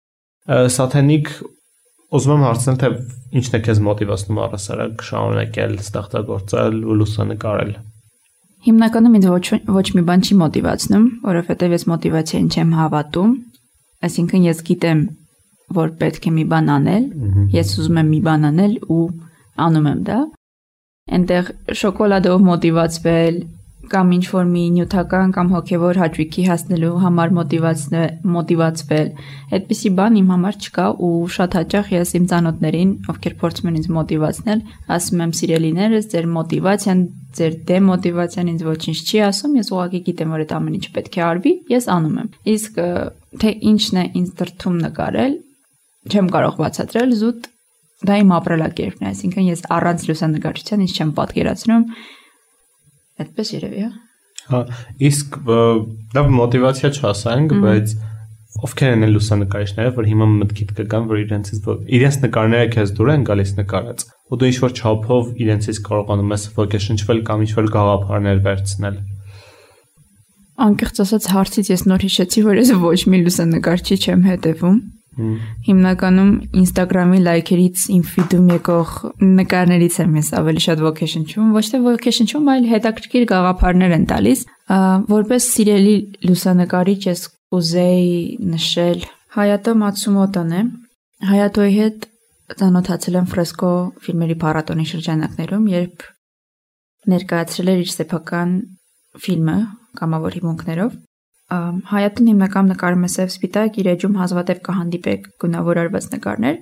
Սաթանիկ, ուզում եմ հարցնել, թե ինչն է քեզ մոտիվացնում առասարակ շարունակել ստեղծագործել ու լուսանկարել։ Հիմնականում ինձ ոչ մի բան չի մոտիվացնում, որովհետև ես մոտիվացիային չեմ հավատում, այսինքն ես գիտեմ, որ պետք է մի բան անել, ես ուզում եմ մի բան անել ու անում եմ դա։ Այնտեղ շոկոլադով մոտիվացվել կամ ինչ-որ մի նյութական կամ հոգևոր հաճույքի հասնելու համար մոտիվացվել, այդպիսի բան իմ համար չկա ու շատ հաճախ ես իմ ծանոթներին, ովքեր փորձում են ինձ մոտիվացնել, ասում եմ սիրելիներս, ձեր մոտիվացիան, ձեր դեմոտիվացիան ինձ ոչինչ չի ասում, ես ուղղակի գիտեմ, որ այդ ամեն ինչ պետք է արվի, ես անում եմ։ Իսկ թե ինչն է ինձ դրդում նկարել, չեմ կարող բացատրել, զուտ դա իմ ապրելակերպն է, այսինքն ես առանց լուսանկարչության ինձ չեմ պատկերացնում, այդպես երևի, հա։ Իսկ դա մոտիվացիա չասենք, բայց ովքեր են լուսանկարիչները, որ հիմա մտքիդ կգան, որ իրենց նկարները քեզ դուր են գալիս նկարած, ու դու ինչ-որ չափով իրենցից կարողանում ես ոգեշնչվել կամ ինչ-որ գաղափարներ վերցնել։ Անկեղծ ասած հարցից ես նոր հիշեցի, որ ես ոչ մի լուսանկարչի չեմ հետևում։ Հիմնականում Instagram-ի լայքերից իմ feed-ում եկող նկարներից եմ ես ավելի շատ ոգի շնչում, ոչ թե ոգի շնչում, այլ հետաքրքիր գաղափարներ են տալիս։ Որպես սիրելի լուսանկարիչ ես կուզեի նշել Հայատո Մացումոտոն է։ Հայատոյի հետ ծանոթացել եմ ֆրեսկո ֆիլմերի փառատոնի շրջանակներում, երբ ներկայացրել էր իր սեփական ֆիլմը կամավոր հիմունքներով։ Հայատուն հիմնական նկարում է սև սպիտակ, իր էջում հազվադեպ կհանդիպեք գունավորված նկարներ։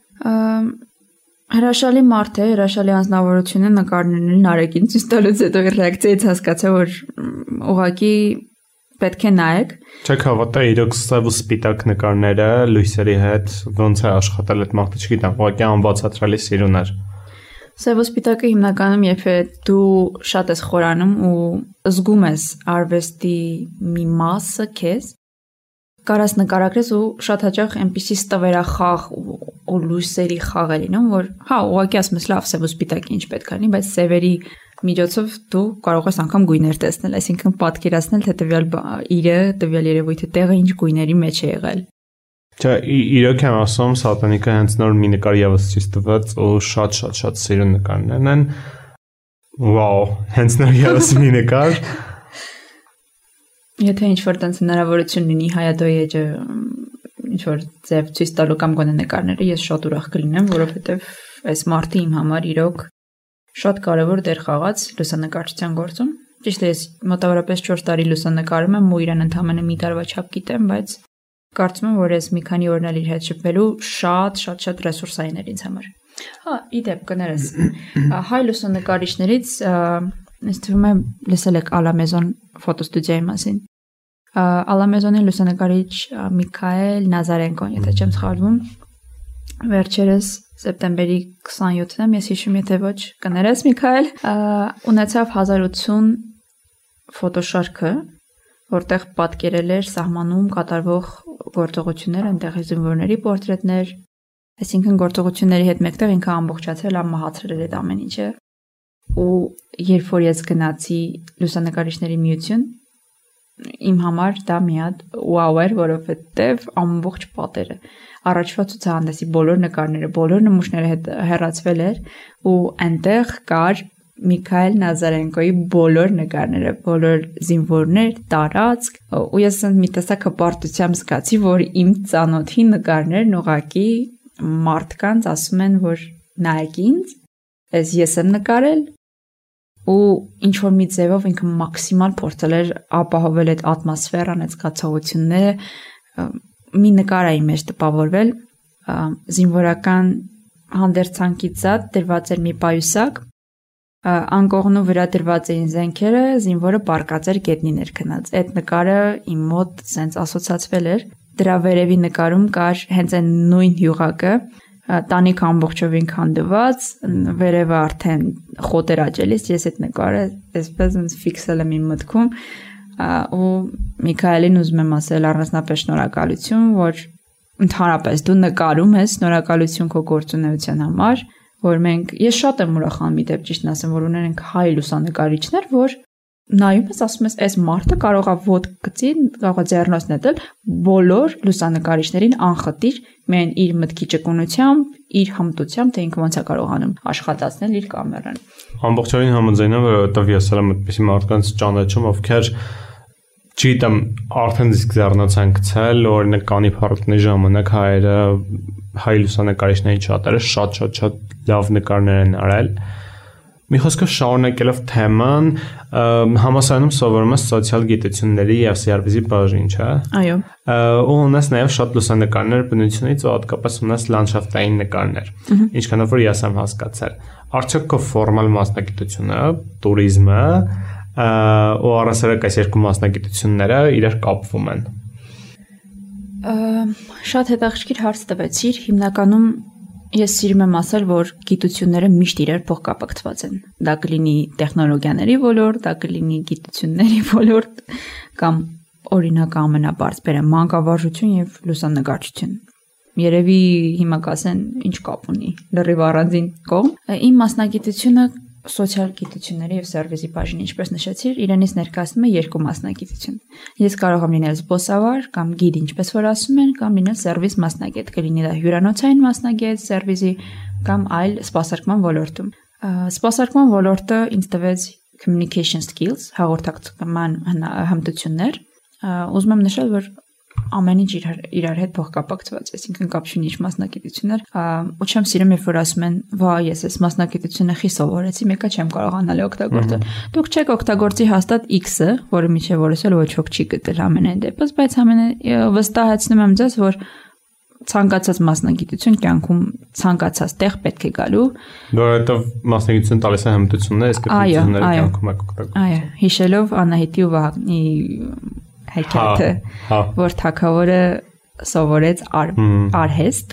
Հրաշալի մարդ է, հրաշալի անձնավորություն է, նկարներն արագին ցույց տալուց հետո իր ռեակցիայից հասկացա, որ ուղղակի պետք է նայեք։ Չեք հավատա, իրոք սև ու սպիտակ նկարները լույսերի հետ ոնց է աշխատել այդ մարդը, չգիտեմ, ուղղակի անբացատրելի սիրուն էր։ Սև ու սպիտակը հիմնականում երբ դու շատ ես խորանում ու զգում ես արվեստի մի մասը քեզ, կարաս նկարագրես ու շատ հաճախ այնպիսի ստվերախաղ ու լույսերի խաղ է լինում, որ հա, ուղղակի ասում ես լավ, սև ու սպիտակը ինչ պետք է լինի, բայց սևերի միջոցով դու կարող ես անգամ գույներ տեսնել, այսինքն պատկերացնել, թե տվյալ իրը, տվյալ երևույթը տեղը ինչ գույների մեջ է եղել։ Չէ, իրոք եմ ասում, Սատանիկը հենց նոր մի նկար եւս ցույց տվեց ու շատ սիրուն նկարներն են։ Վաու, հենց նոր եւս մի նկար։ Եթե ինչ-որ տենց հնարավորություն լինի Հայատոյի էջը ինչ-որ ձև ցույց տալու կամ գոնե նկարները, ես շատ ուրախ կլինեմ, որովհետեւ այս մարդը իմ համար իրոք շատ կարևոր դեր խաղաց լուսանկարչության գործում։ Ճիշտ է, ես մոտավորապես 4 տարի լուսանկարում եմ ու իրեն ընդամենը մի տարվա չափ գիտեմ, բայց կարծում եմ, որ ես մի քանի օրն էլ իր հետ շփվելու շատ ռեսուրսային էր ինձ համար։ Հա, իդեպ կներես։ Հայ լուսանկարիչներից ինձ թվում է լսել եք Ալամեզոն ֆոտոստուդիայի մասին։ Ալամեզոնի լուսանկարիչ Միքայել Նազարենկոն, եթե չեմ սխալվում, վերջերս սեպտեմբերի 27-ն եմ, ես հիշում, եթե ոչ, կներես Միքայել, ունեցավ 1080 ֆոտոշարքը, որտեղ պատկերել էր սահմանում կատարվող գործողություններ, այնտեղի զինվորների պորտրետներ, այսինքն գործողությունների հետ մեկտեղ ինքը ամբողջացել ամահացրել էր այդ ամեն ինչը։ Ու երբ որ ես գնացի լուսանկարիչների միություն, իմ համար դա մի հատ վաու էր, որովհետև ամբողջ պատերը, առաջվա ցուցահանդեսի բոլոր նկարները, բոլոր նմուշները հետ հեռացվել էր ու այնտեղ կար Միքայել Նազարենկոյի բոլոր նկարները, բոլոր զինվորներ, տարածք, ու ես մի տեսակ հպարտությամբ զգացի, որ իմ ծանոթի նկարներն ուղղակի մարդկանց ասում են, որ նայեք ինձ, ես եմ նկարել, ու ինչ որ մի ձևով ինքը մաքսիմալ փորձել էր ապահովել այդ ատմոսֆերան, այդ զգացողությունները, մի նկար է իմ մեջ տպավորվել, զինվորական հանդերձանքից զատ դրված էր մի պայուսակ, անկողնու վրա դրված էին զենքերը, զինվորը պառկած էր գետնի ներքնած։ Այդ նկարը իմ մոտ սենց ասոցացվել էր։ Դրա վերևի նկարում կար հենց այն նույն յուղակը, տանիք ամբողջովին քանդված, վերևը արդեն խոտեր աճելիս, ես այդ նկարը այսպես ինձ ֆիքսել եմ իմ մտքում, ու Միքայելին ուզում եմ ասել առանձնապես շնորհակալություն, որ ընդհանրապես դու նկարում ես, շնորհակալություն քո գործունեության համար, որ մենք, ես շատ եմ ուրախանում մի դեպ ճիշտն ասեմ, որ ունենք հայ լուսանկարիչներ, որ նայում ես, ասում ես, այս մարդը կարող է ոտ գծի, կարող է ձեռնոց նետել բոլոր լուսանկարիչներին անխտիր, միայն իր մտքի ճկունությամբ, իր հմտությամբ, թե ինքը ոնց է կարողանում աշխատացնել իր կամերան։ Ամբողջովին համաձայն եմ, որովհետև ես էլ եմ այդպիսի մարդկանց ճանաչում, ովքեր չգիտեմ, արդեն իսկ ձեռնոց են գցել, օրինակ կանի փառատոնի ժամանակ հայերը հայ լուսանկարիչների շատերը շատ լավ նկարներ են արել։ Մի խոսքով շարունակելով թեման, համալսարանում սովորում ես սոցիալ գիտությունների եւ սերվիզի բաժին, չէ՞։ Այո։ Ու ունես նաեւ շատ լուսանկարներ բնությունից ու հատկապես ունես լանդշաֆտային նկարներ։ Ինչքանով որ ես եմ հասկացել։ Արդյոք քո ֆորմալ մասնագիտությունը, տուրիզմը ու առասարակ այս երկու մասնագիտությունները իրար կապվում են։ Շատ հետաքրքիր հարց տվեցիր, հիմնականում ես սիրում եմ ասել, որ գիտությունները միշտ իրար փոխկապակցված են։ Դա կլինի տեխնոլոգիաների ոլորտ, դա կլինի գիտությունների ոլորտ կամ օրինակ ամենաբարձ բերեմ մանկավարժություն եւ լուսանկարչություն։ Երևի հիմա կասեն ինչ կապ ունի լրիվ առանձին կողմ։ Իմ մասնագիտությունը սոցիալ գիտությունների եւ սերվիսի բաժինը, ինչպես նշեցիր, իրենից ներկայացնում է երկու մասնագիտություն։ Ես կարող եմ լինել զբոսավար կամ գիդ, ինչպես որ ասում են, կամ լինել սերվիս մասնագետ, կլինի դա հյուրանոցային մասնագետ սերվիսի կամ այլ սպասարկման ոլորտում։ Սպասարկման ոլորտը ինձ տվեց communication skills, հաղորդակցման հմտություններ։ Ուզում եմ նշել, որ ամեն ինչ իրար հետ փոխկապակցված, այսինքն կապ չունի ինչ մասնագիտություններ, ու չեմ սիրում, երբ որ ասում են, «Վա, ես այս մասնագիտությունը խի սովորեցի, մեկը չեմ կարողանալ օգտագործել»։ Դուք չեք օգտագործի հաստատ X-ը, որը միջև որս էլ ոչ ոք չի գտել ամենայն դեպս, բայց վստահեցնում եմ ձեզ, որ ցանկացած մասնագիտություն կյանքում ցանկացած տեղ պետք է գալու, որովհետև մասնագիտությունը տալիս է հմտություններ, իսկ հմտությունները կյանքում եք օգտագործում։ Այո, հիշելով Անահիտի ու Վահագնի հայկեթը, որ թագավորը սովորեց արհեստ,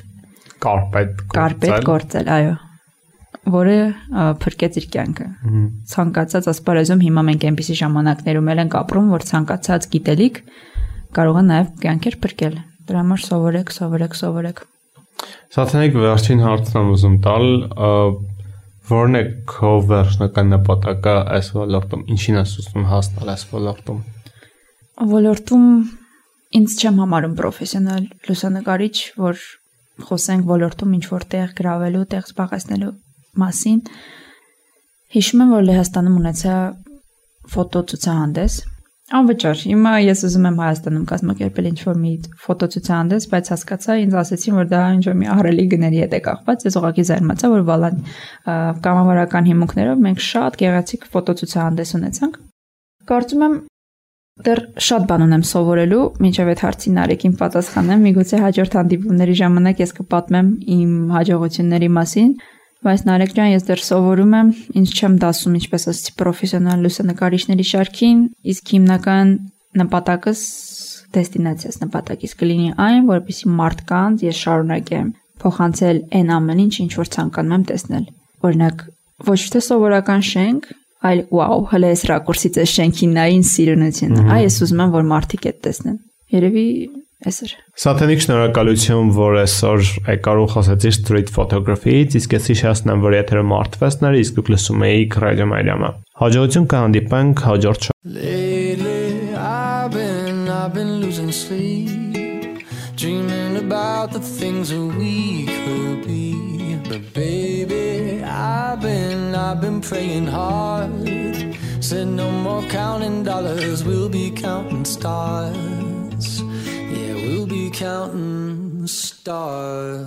կարպետ գործել, այո, որը փրկեց իր կյանքը։ Ցանկացած ասպարեզում հիմա մենք այնպիսի ժամանակներում ենք ապրում, որ ցանկացած գիտելիք կարող է նաև կյանքեր փրկել։ Դրա համար սովորեք։ Սաթենիկ վերջին հարցն եմ ուզում տալ, որն է քո վերջնական նպատակը այս ոլորտում, ինչին ես ուզում հասնել այս ոլորտում։ Ոլորտում ինձ չեմ համարում պրոֆեսիոնալ լուսանկարիչ, որ խոսենք ոլորտում ինչ-որ տեղ գրավելու, տեղ զբաղեցնելու մասին։ Հիշում եմ, որ Լեհաստանում ունեցա ֆոտոցուցահանդես։ Անվճար։ Հիմա ես ուզում եմ Հայաստանում կազմակերպել ինչ-որ մի ֆոտոցուցահանդես, բայց հասկացա, ինձ ասեցին, որ դա ինչ-որ մի ահռելի գների հետ է կախված։ Ես ուղղակի զարմացա, որ վալան կամավորական հիմունքներով մենք շատ գեղեցիկ ֆոտոցուցահանդես ունեցանք։ Կարծում եմ դեռ շատ բան ունեմ սովորելու, մինչև այդ հարցին Նարեկին պատասխանեմ, միգուցե հաջորդ հանդիպումների ժամանակ ես կպատմեմ իմ հաջողությունների մասին, բայց Նարեկ ջան, ես դեռ սովորում եմ, ինձ չեմ դասում, ինչպես ասեցի, պրոֆեսիոնալ լուսանկարիչների շարքին, իսկ հիմնական նպատակս, դեստինացիաս նպատակից կլինի այն, որպեսզի մարդկանց ես շարունակեմ փոխանցել այն ամեն ինչ, ինչ որ ցանկանում եմ տեսնել։ Օրինակ, ոչ թե սովորական շենք, այլ վաու, հələ այս ռակուրսից այս շենքին նային սիրունություն։ Այս ուզում եմ, որ մարդիկ այդ տեսնեն։ Երևի այսօր։ Սաթենիկ, շնորհակալություն, որ այսօր եկար ու խոսեցիր street photography-ից, իսկ ես հիշեցնեմ, որ եթերը Մարտվեսներ, իսկ դուք լսում էիք Ռադիո Մարիամը։ Հաջողություն կհանդիպենք հաջորդ Lately I've been losing sleep, dreaming about the things that we could be. But baby, I've been praying hard. Said no more counting dollars, we'll be counting stars. Yeah, we'll be counting stars.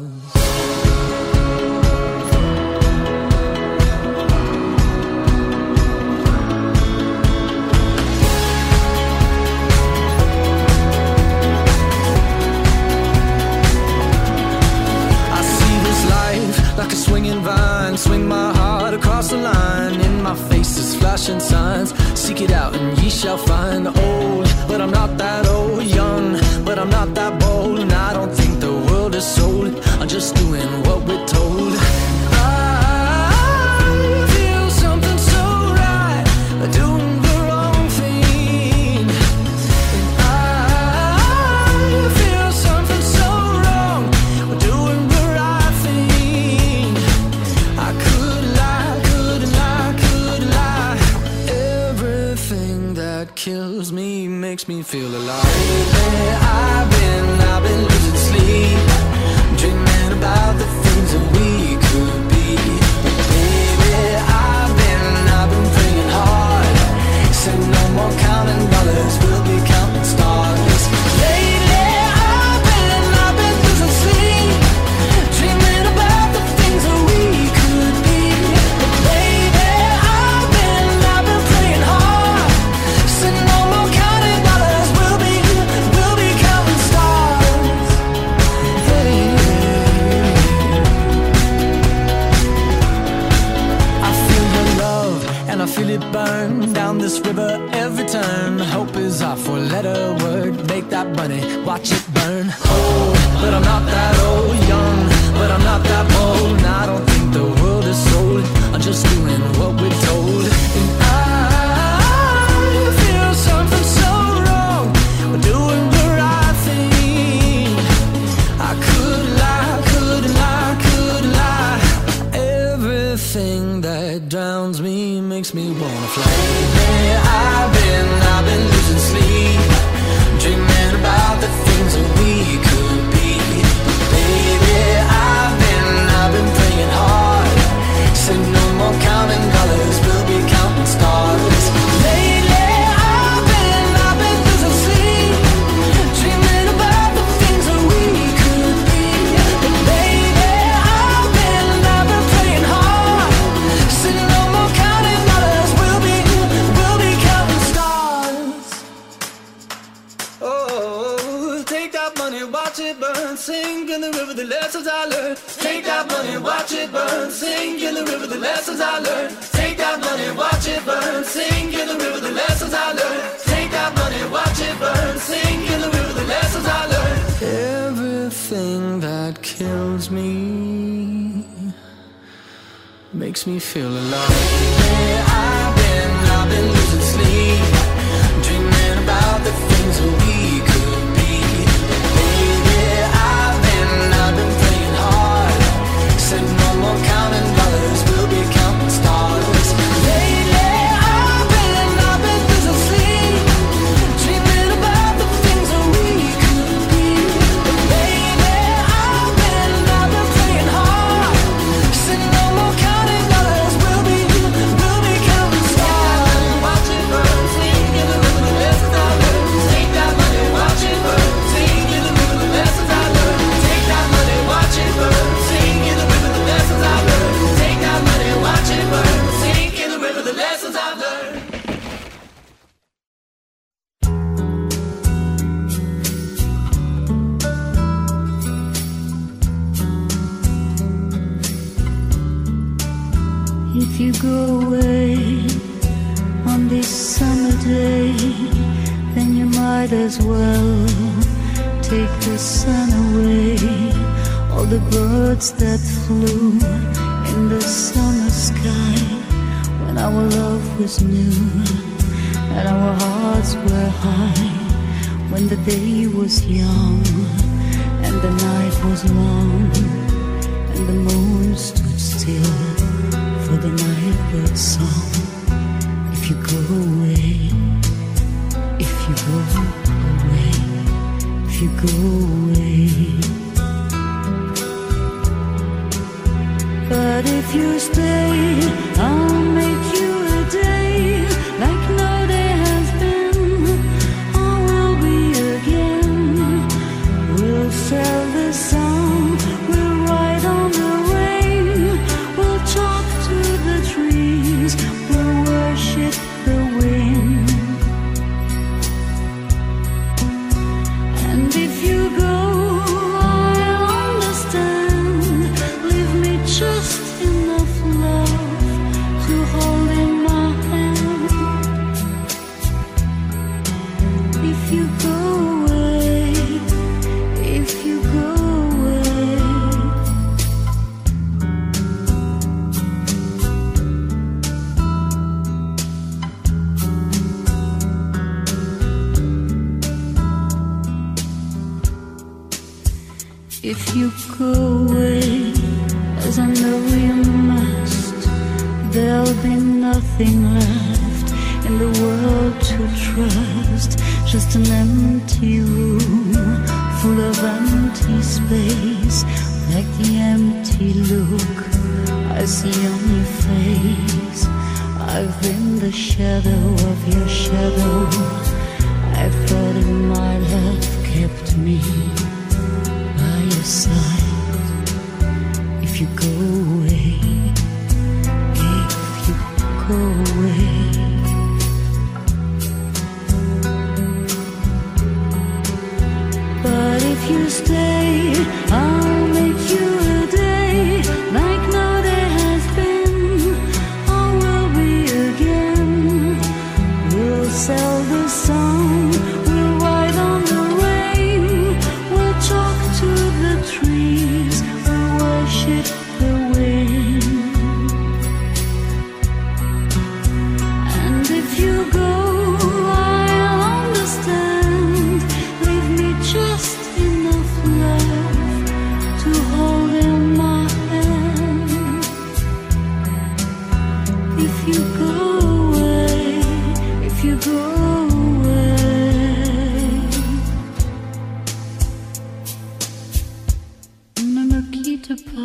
Like a swinging vine, swing my heart across the line. In my face is flashing signs. Seek it out and ye shall find. Old, but I'm not that old. Young, but I'm not that bold. And I don't think the world is sold. I'm just doing what we're told. I feel something so right, doing the wrong thing. And I feel something so wrong, doing the right thing. I could lie. Everything that kills me makes me feel alive. Lately, I've been losing sleep, dreaming about the things that we could be. Baby, I've been praying hard. Said no more counting dollars, we'll be counting stars. Lately, I've been losing sleep, dreaming about the things that we could be. Baby, I've been praying hard. Said no more counting dollars, we'll be counting stars. Hey. I feel your love and I feel it burn down this river every turn. Hope is our four-letter word. Make that money, watch it burn. Old, but I'm not that old. Young, but I'm not that bold. And I don't think the world is sold. I'm just doing what we're told. And I feel something so wrong. We're doing the right thing. I could lie. Everything that drowns me makes me wanna fly. Lately I've been losing sleep, dreaming about the things that we could be. Baby, I've been praying hard, said no more counting dollars, we'll be counting stars. Lately I've been losing sleep, dreaming about the things that we could be. Baby, I've been praying hard, said no more counting dollars, we'll be counting stars. Oh, take that money, watch it burn, sing in the river the lessons I learned. Take that money, watch it burn, sing in the river the lessons I learned. Take that money, watch it burn, sing in the river the lessons I learned. Take that money, watch it burn, sing in the river the lessons I learned. Everything that kills me makes me feel alive. Yeah, I've been losing sleep, dreaming about the things that we could be. Baby, I've been praying hard, said no more counting dollars, we'll be counting stars. Lately I've been losing sleep, dreaming about the things that we could be. Baby, I've been praying hard, said no more counting dollars, we'll be counting stars. Watch it burn, sing in the river the lessons I learned. Take that money, watch it burn, sing in the river the lessons I learned. Take that money, watch it burn, sing in the river the lessons I learned. Take that money, watch it burn, sing in the river the lessons I've learned. If you go away on this summer day, then you might as well take the sun away. All the birds that flew in the summer sky, when our love was new and our hearts were high, when the day was young and the night was long and the moon stood still for the nightbird song. If you go away, if you go away, if you go away. But if you stay, I'll make you a day like no day has been. I will be again. We'll sail the sun, we'll ride on the rain, we'll talk to the trees, we'll worship the wind. And if you go, I'll understand. Leave me just enough love to hold in my hand. If you go away, if you go away. If you go away, as I know you must, there'll be nothing left in the world to trust. Just an empty room full of empty space, like the empty look I see on your face. I've been the shadow of your shadow. I thought it might have kept me by your side. If you go away, if you go away. But if you stay, I'll make you a day like no day has been. I will be again. We'll sail the sun, we'll ride on the rain, we'll talk to the trees, we'll worship the wind.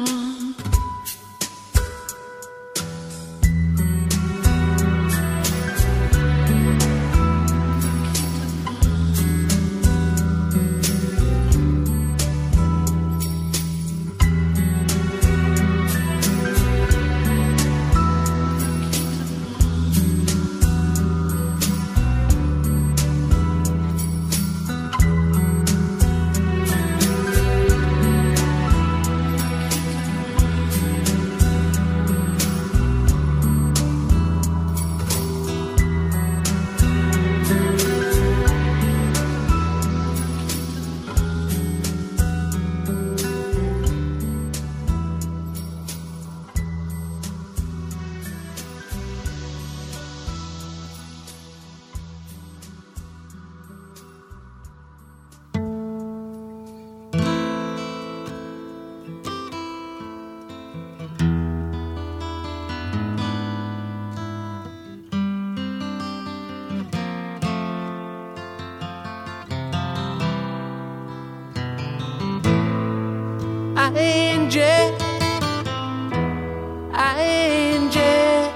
Angie,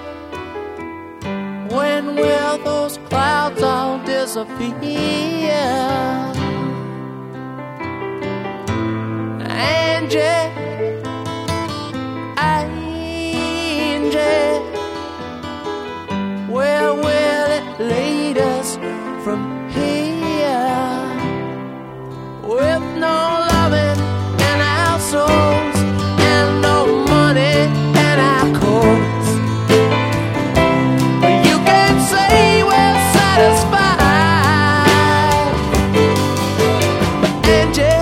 when will those clouds all disappear? Angie, where will it lead us from here? With no loving in our souls and no money in our coats, you can't say we're satisfied. But Angie,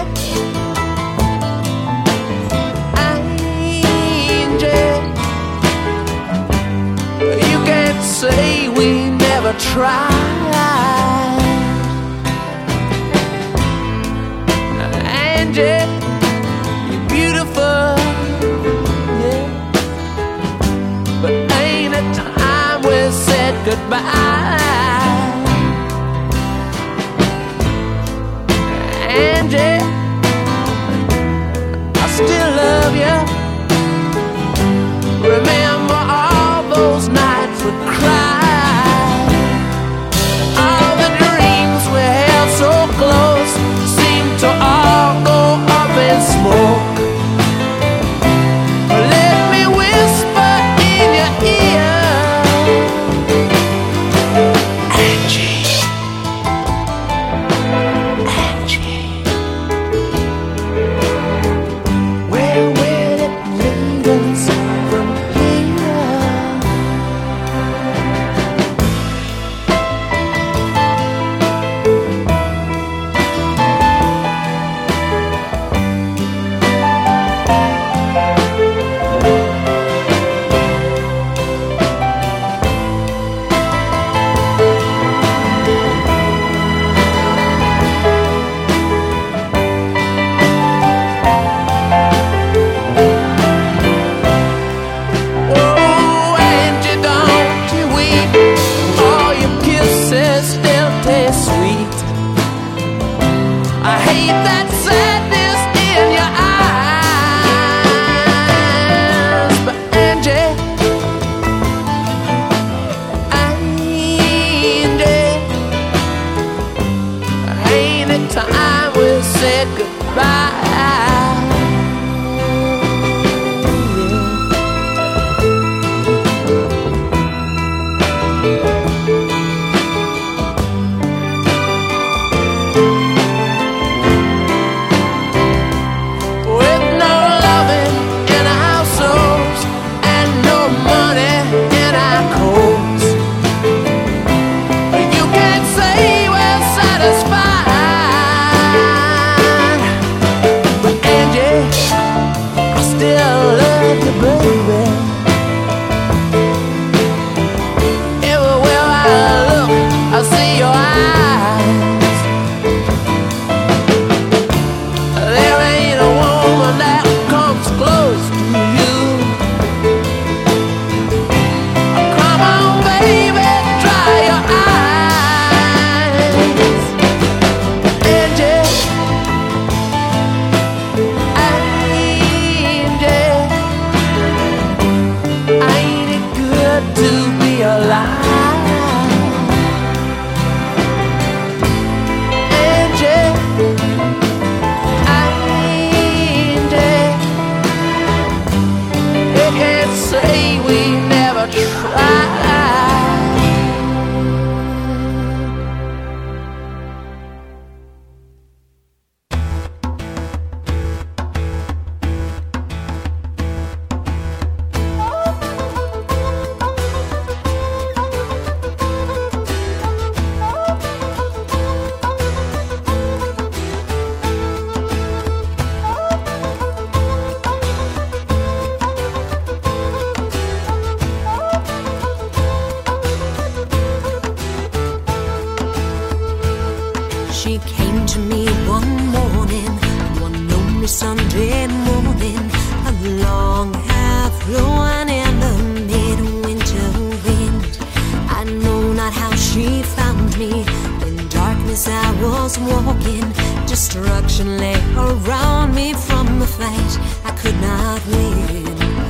you can't say we never tried. Angie, you're beautiful, yeah, but ain't it time we said goodbye? Angie, I still love you. Remember all those nights we cried, all the dreams we held so close seem to all go up in smoke. Let me whisper in your ear, Angie, where will it lead us from here? Oh, Angie, don't you weep. All your kisses still taste sweet. I hate that sadness in your eyes. But Angie, ain't it time we said goodbye? With no loving in our souls and no money in our coats, you can't say we're satisfied. But Angie, I still love you, baby. Everywhere I look, I see your eyes. There ain't a woman that comes close to you. Come on, baby, dry your eyes. Angie, was walking, destruction lay around me from the fight I could not win.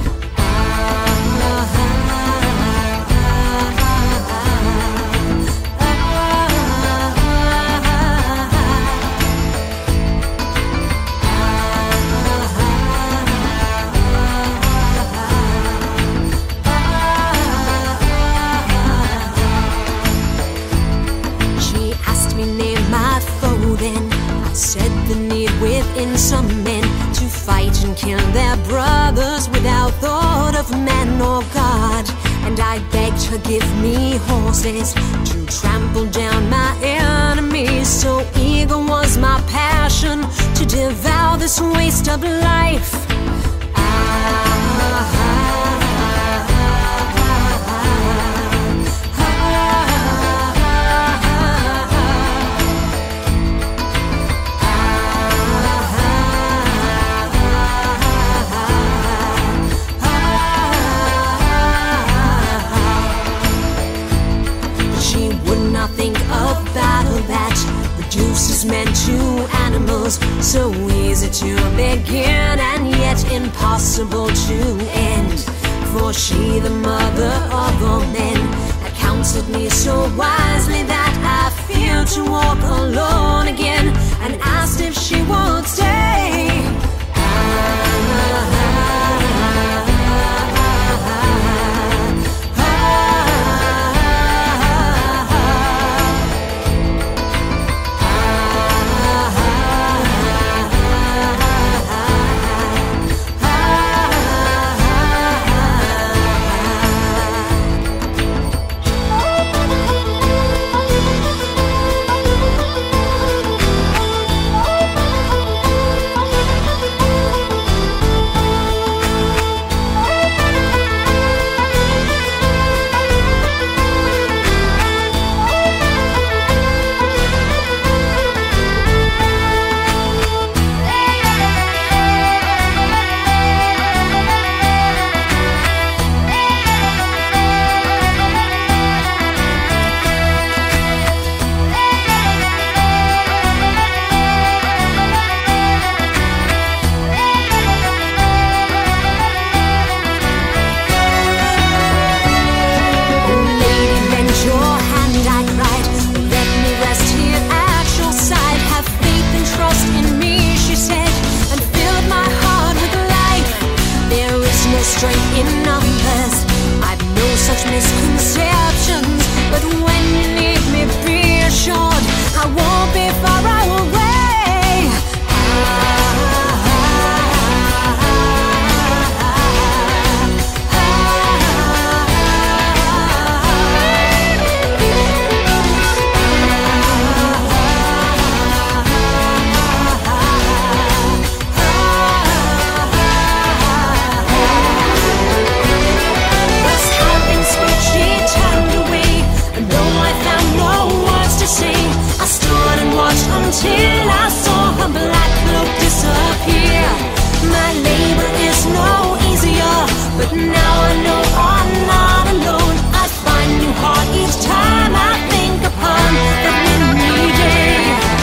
In some men to fight and kill their brothers without thought of man or God. And I begged her give me horses to trample down my enemies. So eager was my passion to devour this waste of life. Reduces men to animals, so easy to begin and yet impossible to end. For she, the mother of all men, had counseled me so wisely that I feared to walk alone again, and asked if she would stay. Strength in numbers, I've no such misconceptions. But when you need me, be assured I won't be far away. Until I saw her black cloak disappear. My labor is no easier, but now I know I'm not alone. I find new heart each time I think upon the windy day.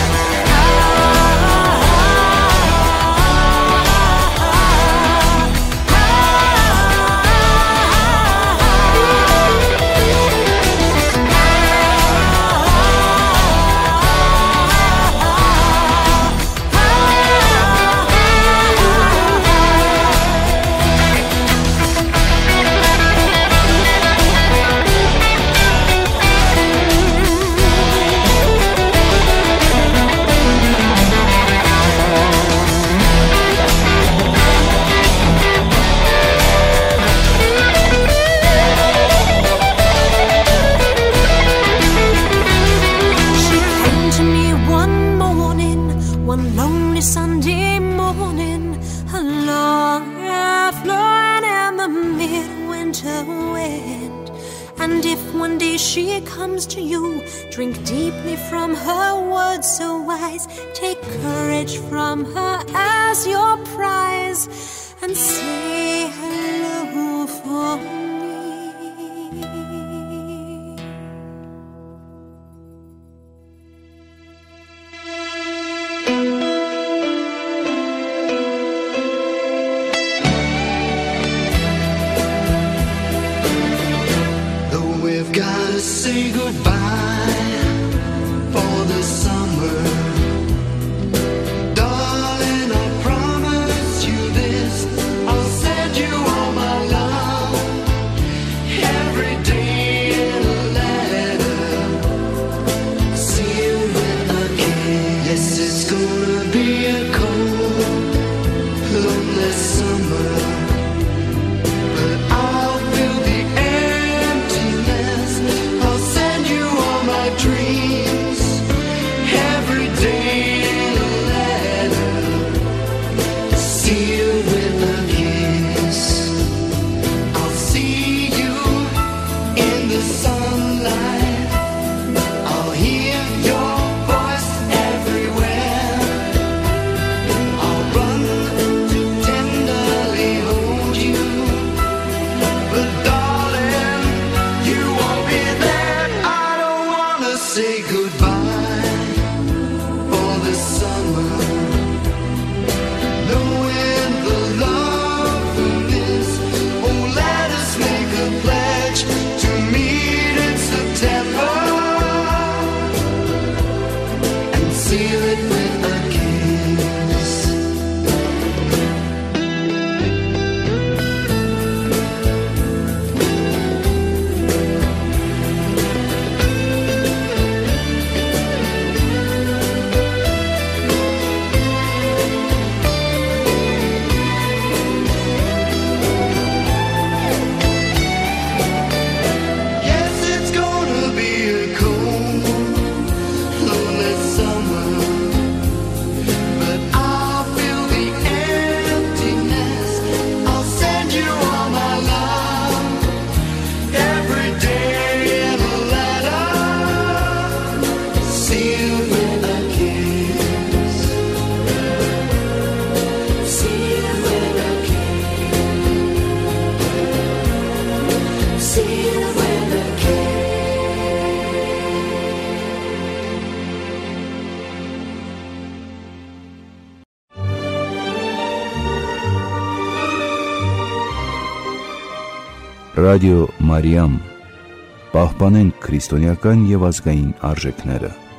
She comes to you, drink deeply from her words so wise. Take courage from her as your prize, and say hello for me. say goodbye for the summer. Darling, I promise you this, I'll send you all my love every day in a letter. See you with a kiss. Yes, it's gonna be a cold, lonely summer, but I'll fill the emptiness. I'll send you all my dreams every day in a letter. See you with a kiss. I'll see you in the sunlight. I'll hear your voice everywhere. I'll run to tenderly hold you, but darling, you won't be there. I don't wanna say goodbye for the summer, knowing the love we miss. Oh, let us make a pledge to meet in September and seal it with a kiss. Yes, it's gonna be a cold, lonely summer, but I'll fill the emptiness. I'll send you all my love every day in a letter. Seal with a kiss. Seal with a kiss. Seal with a kiss. Ռադիո Մարիամ, պահպանենք քրիստոնեական եւ ազգային արժեքները։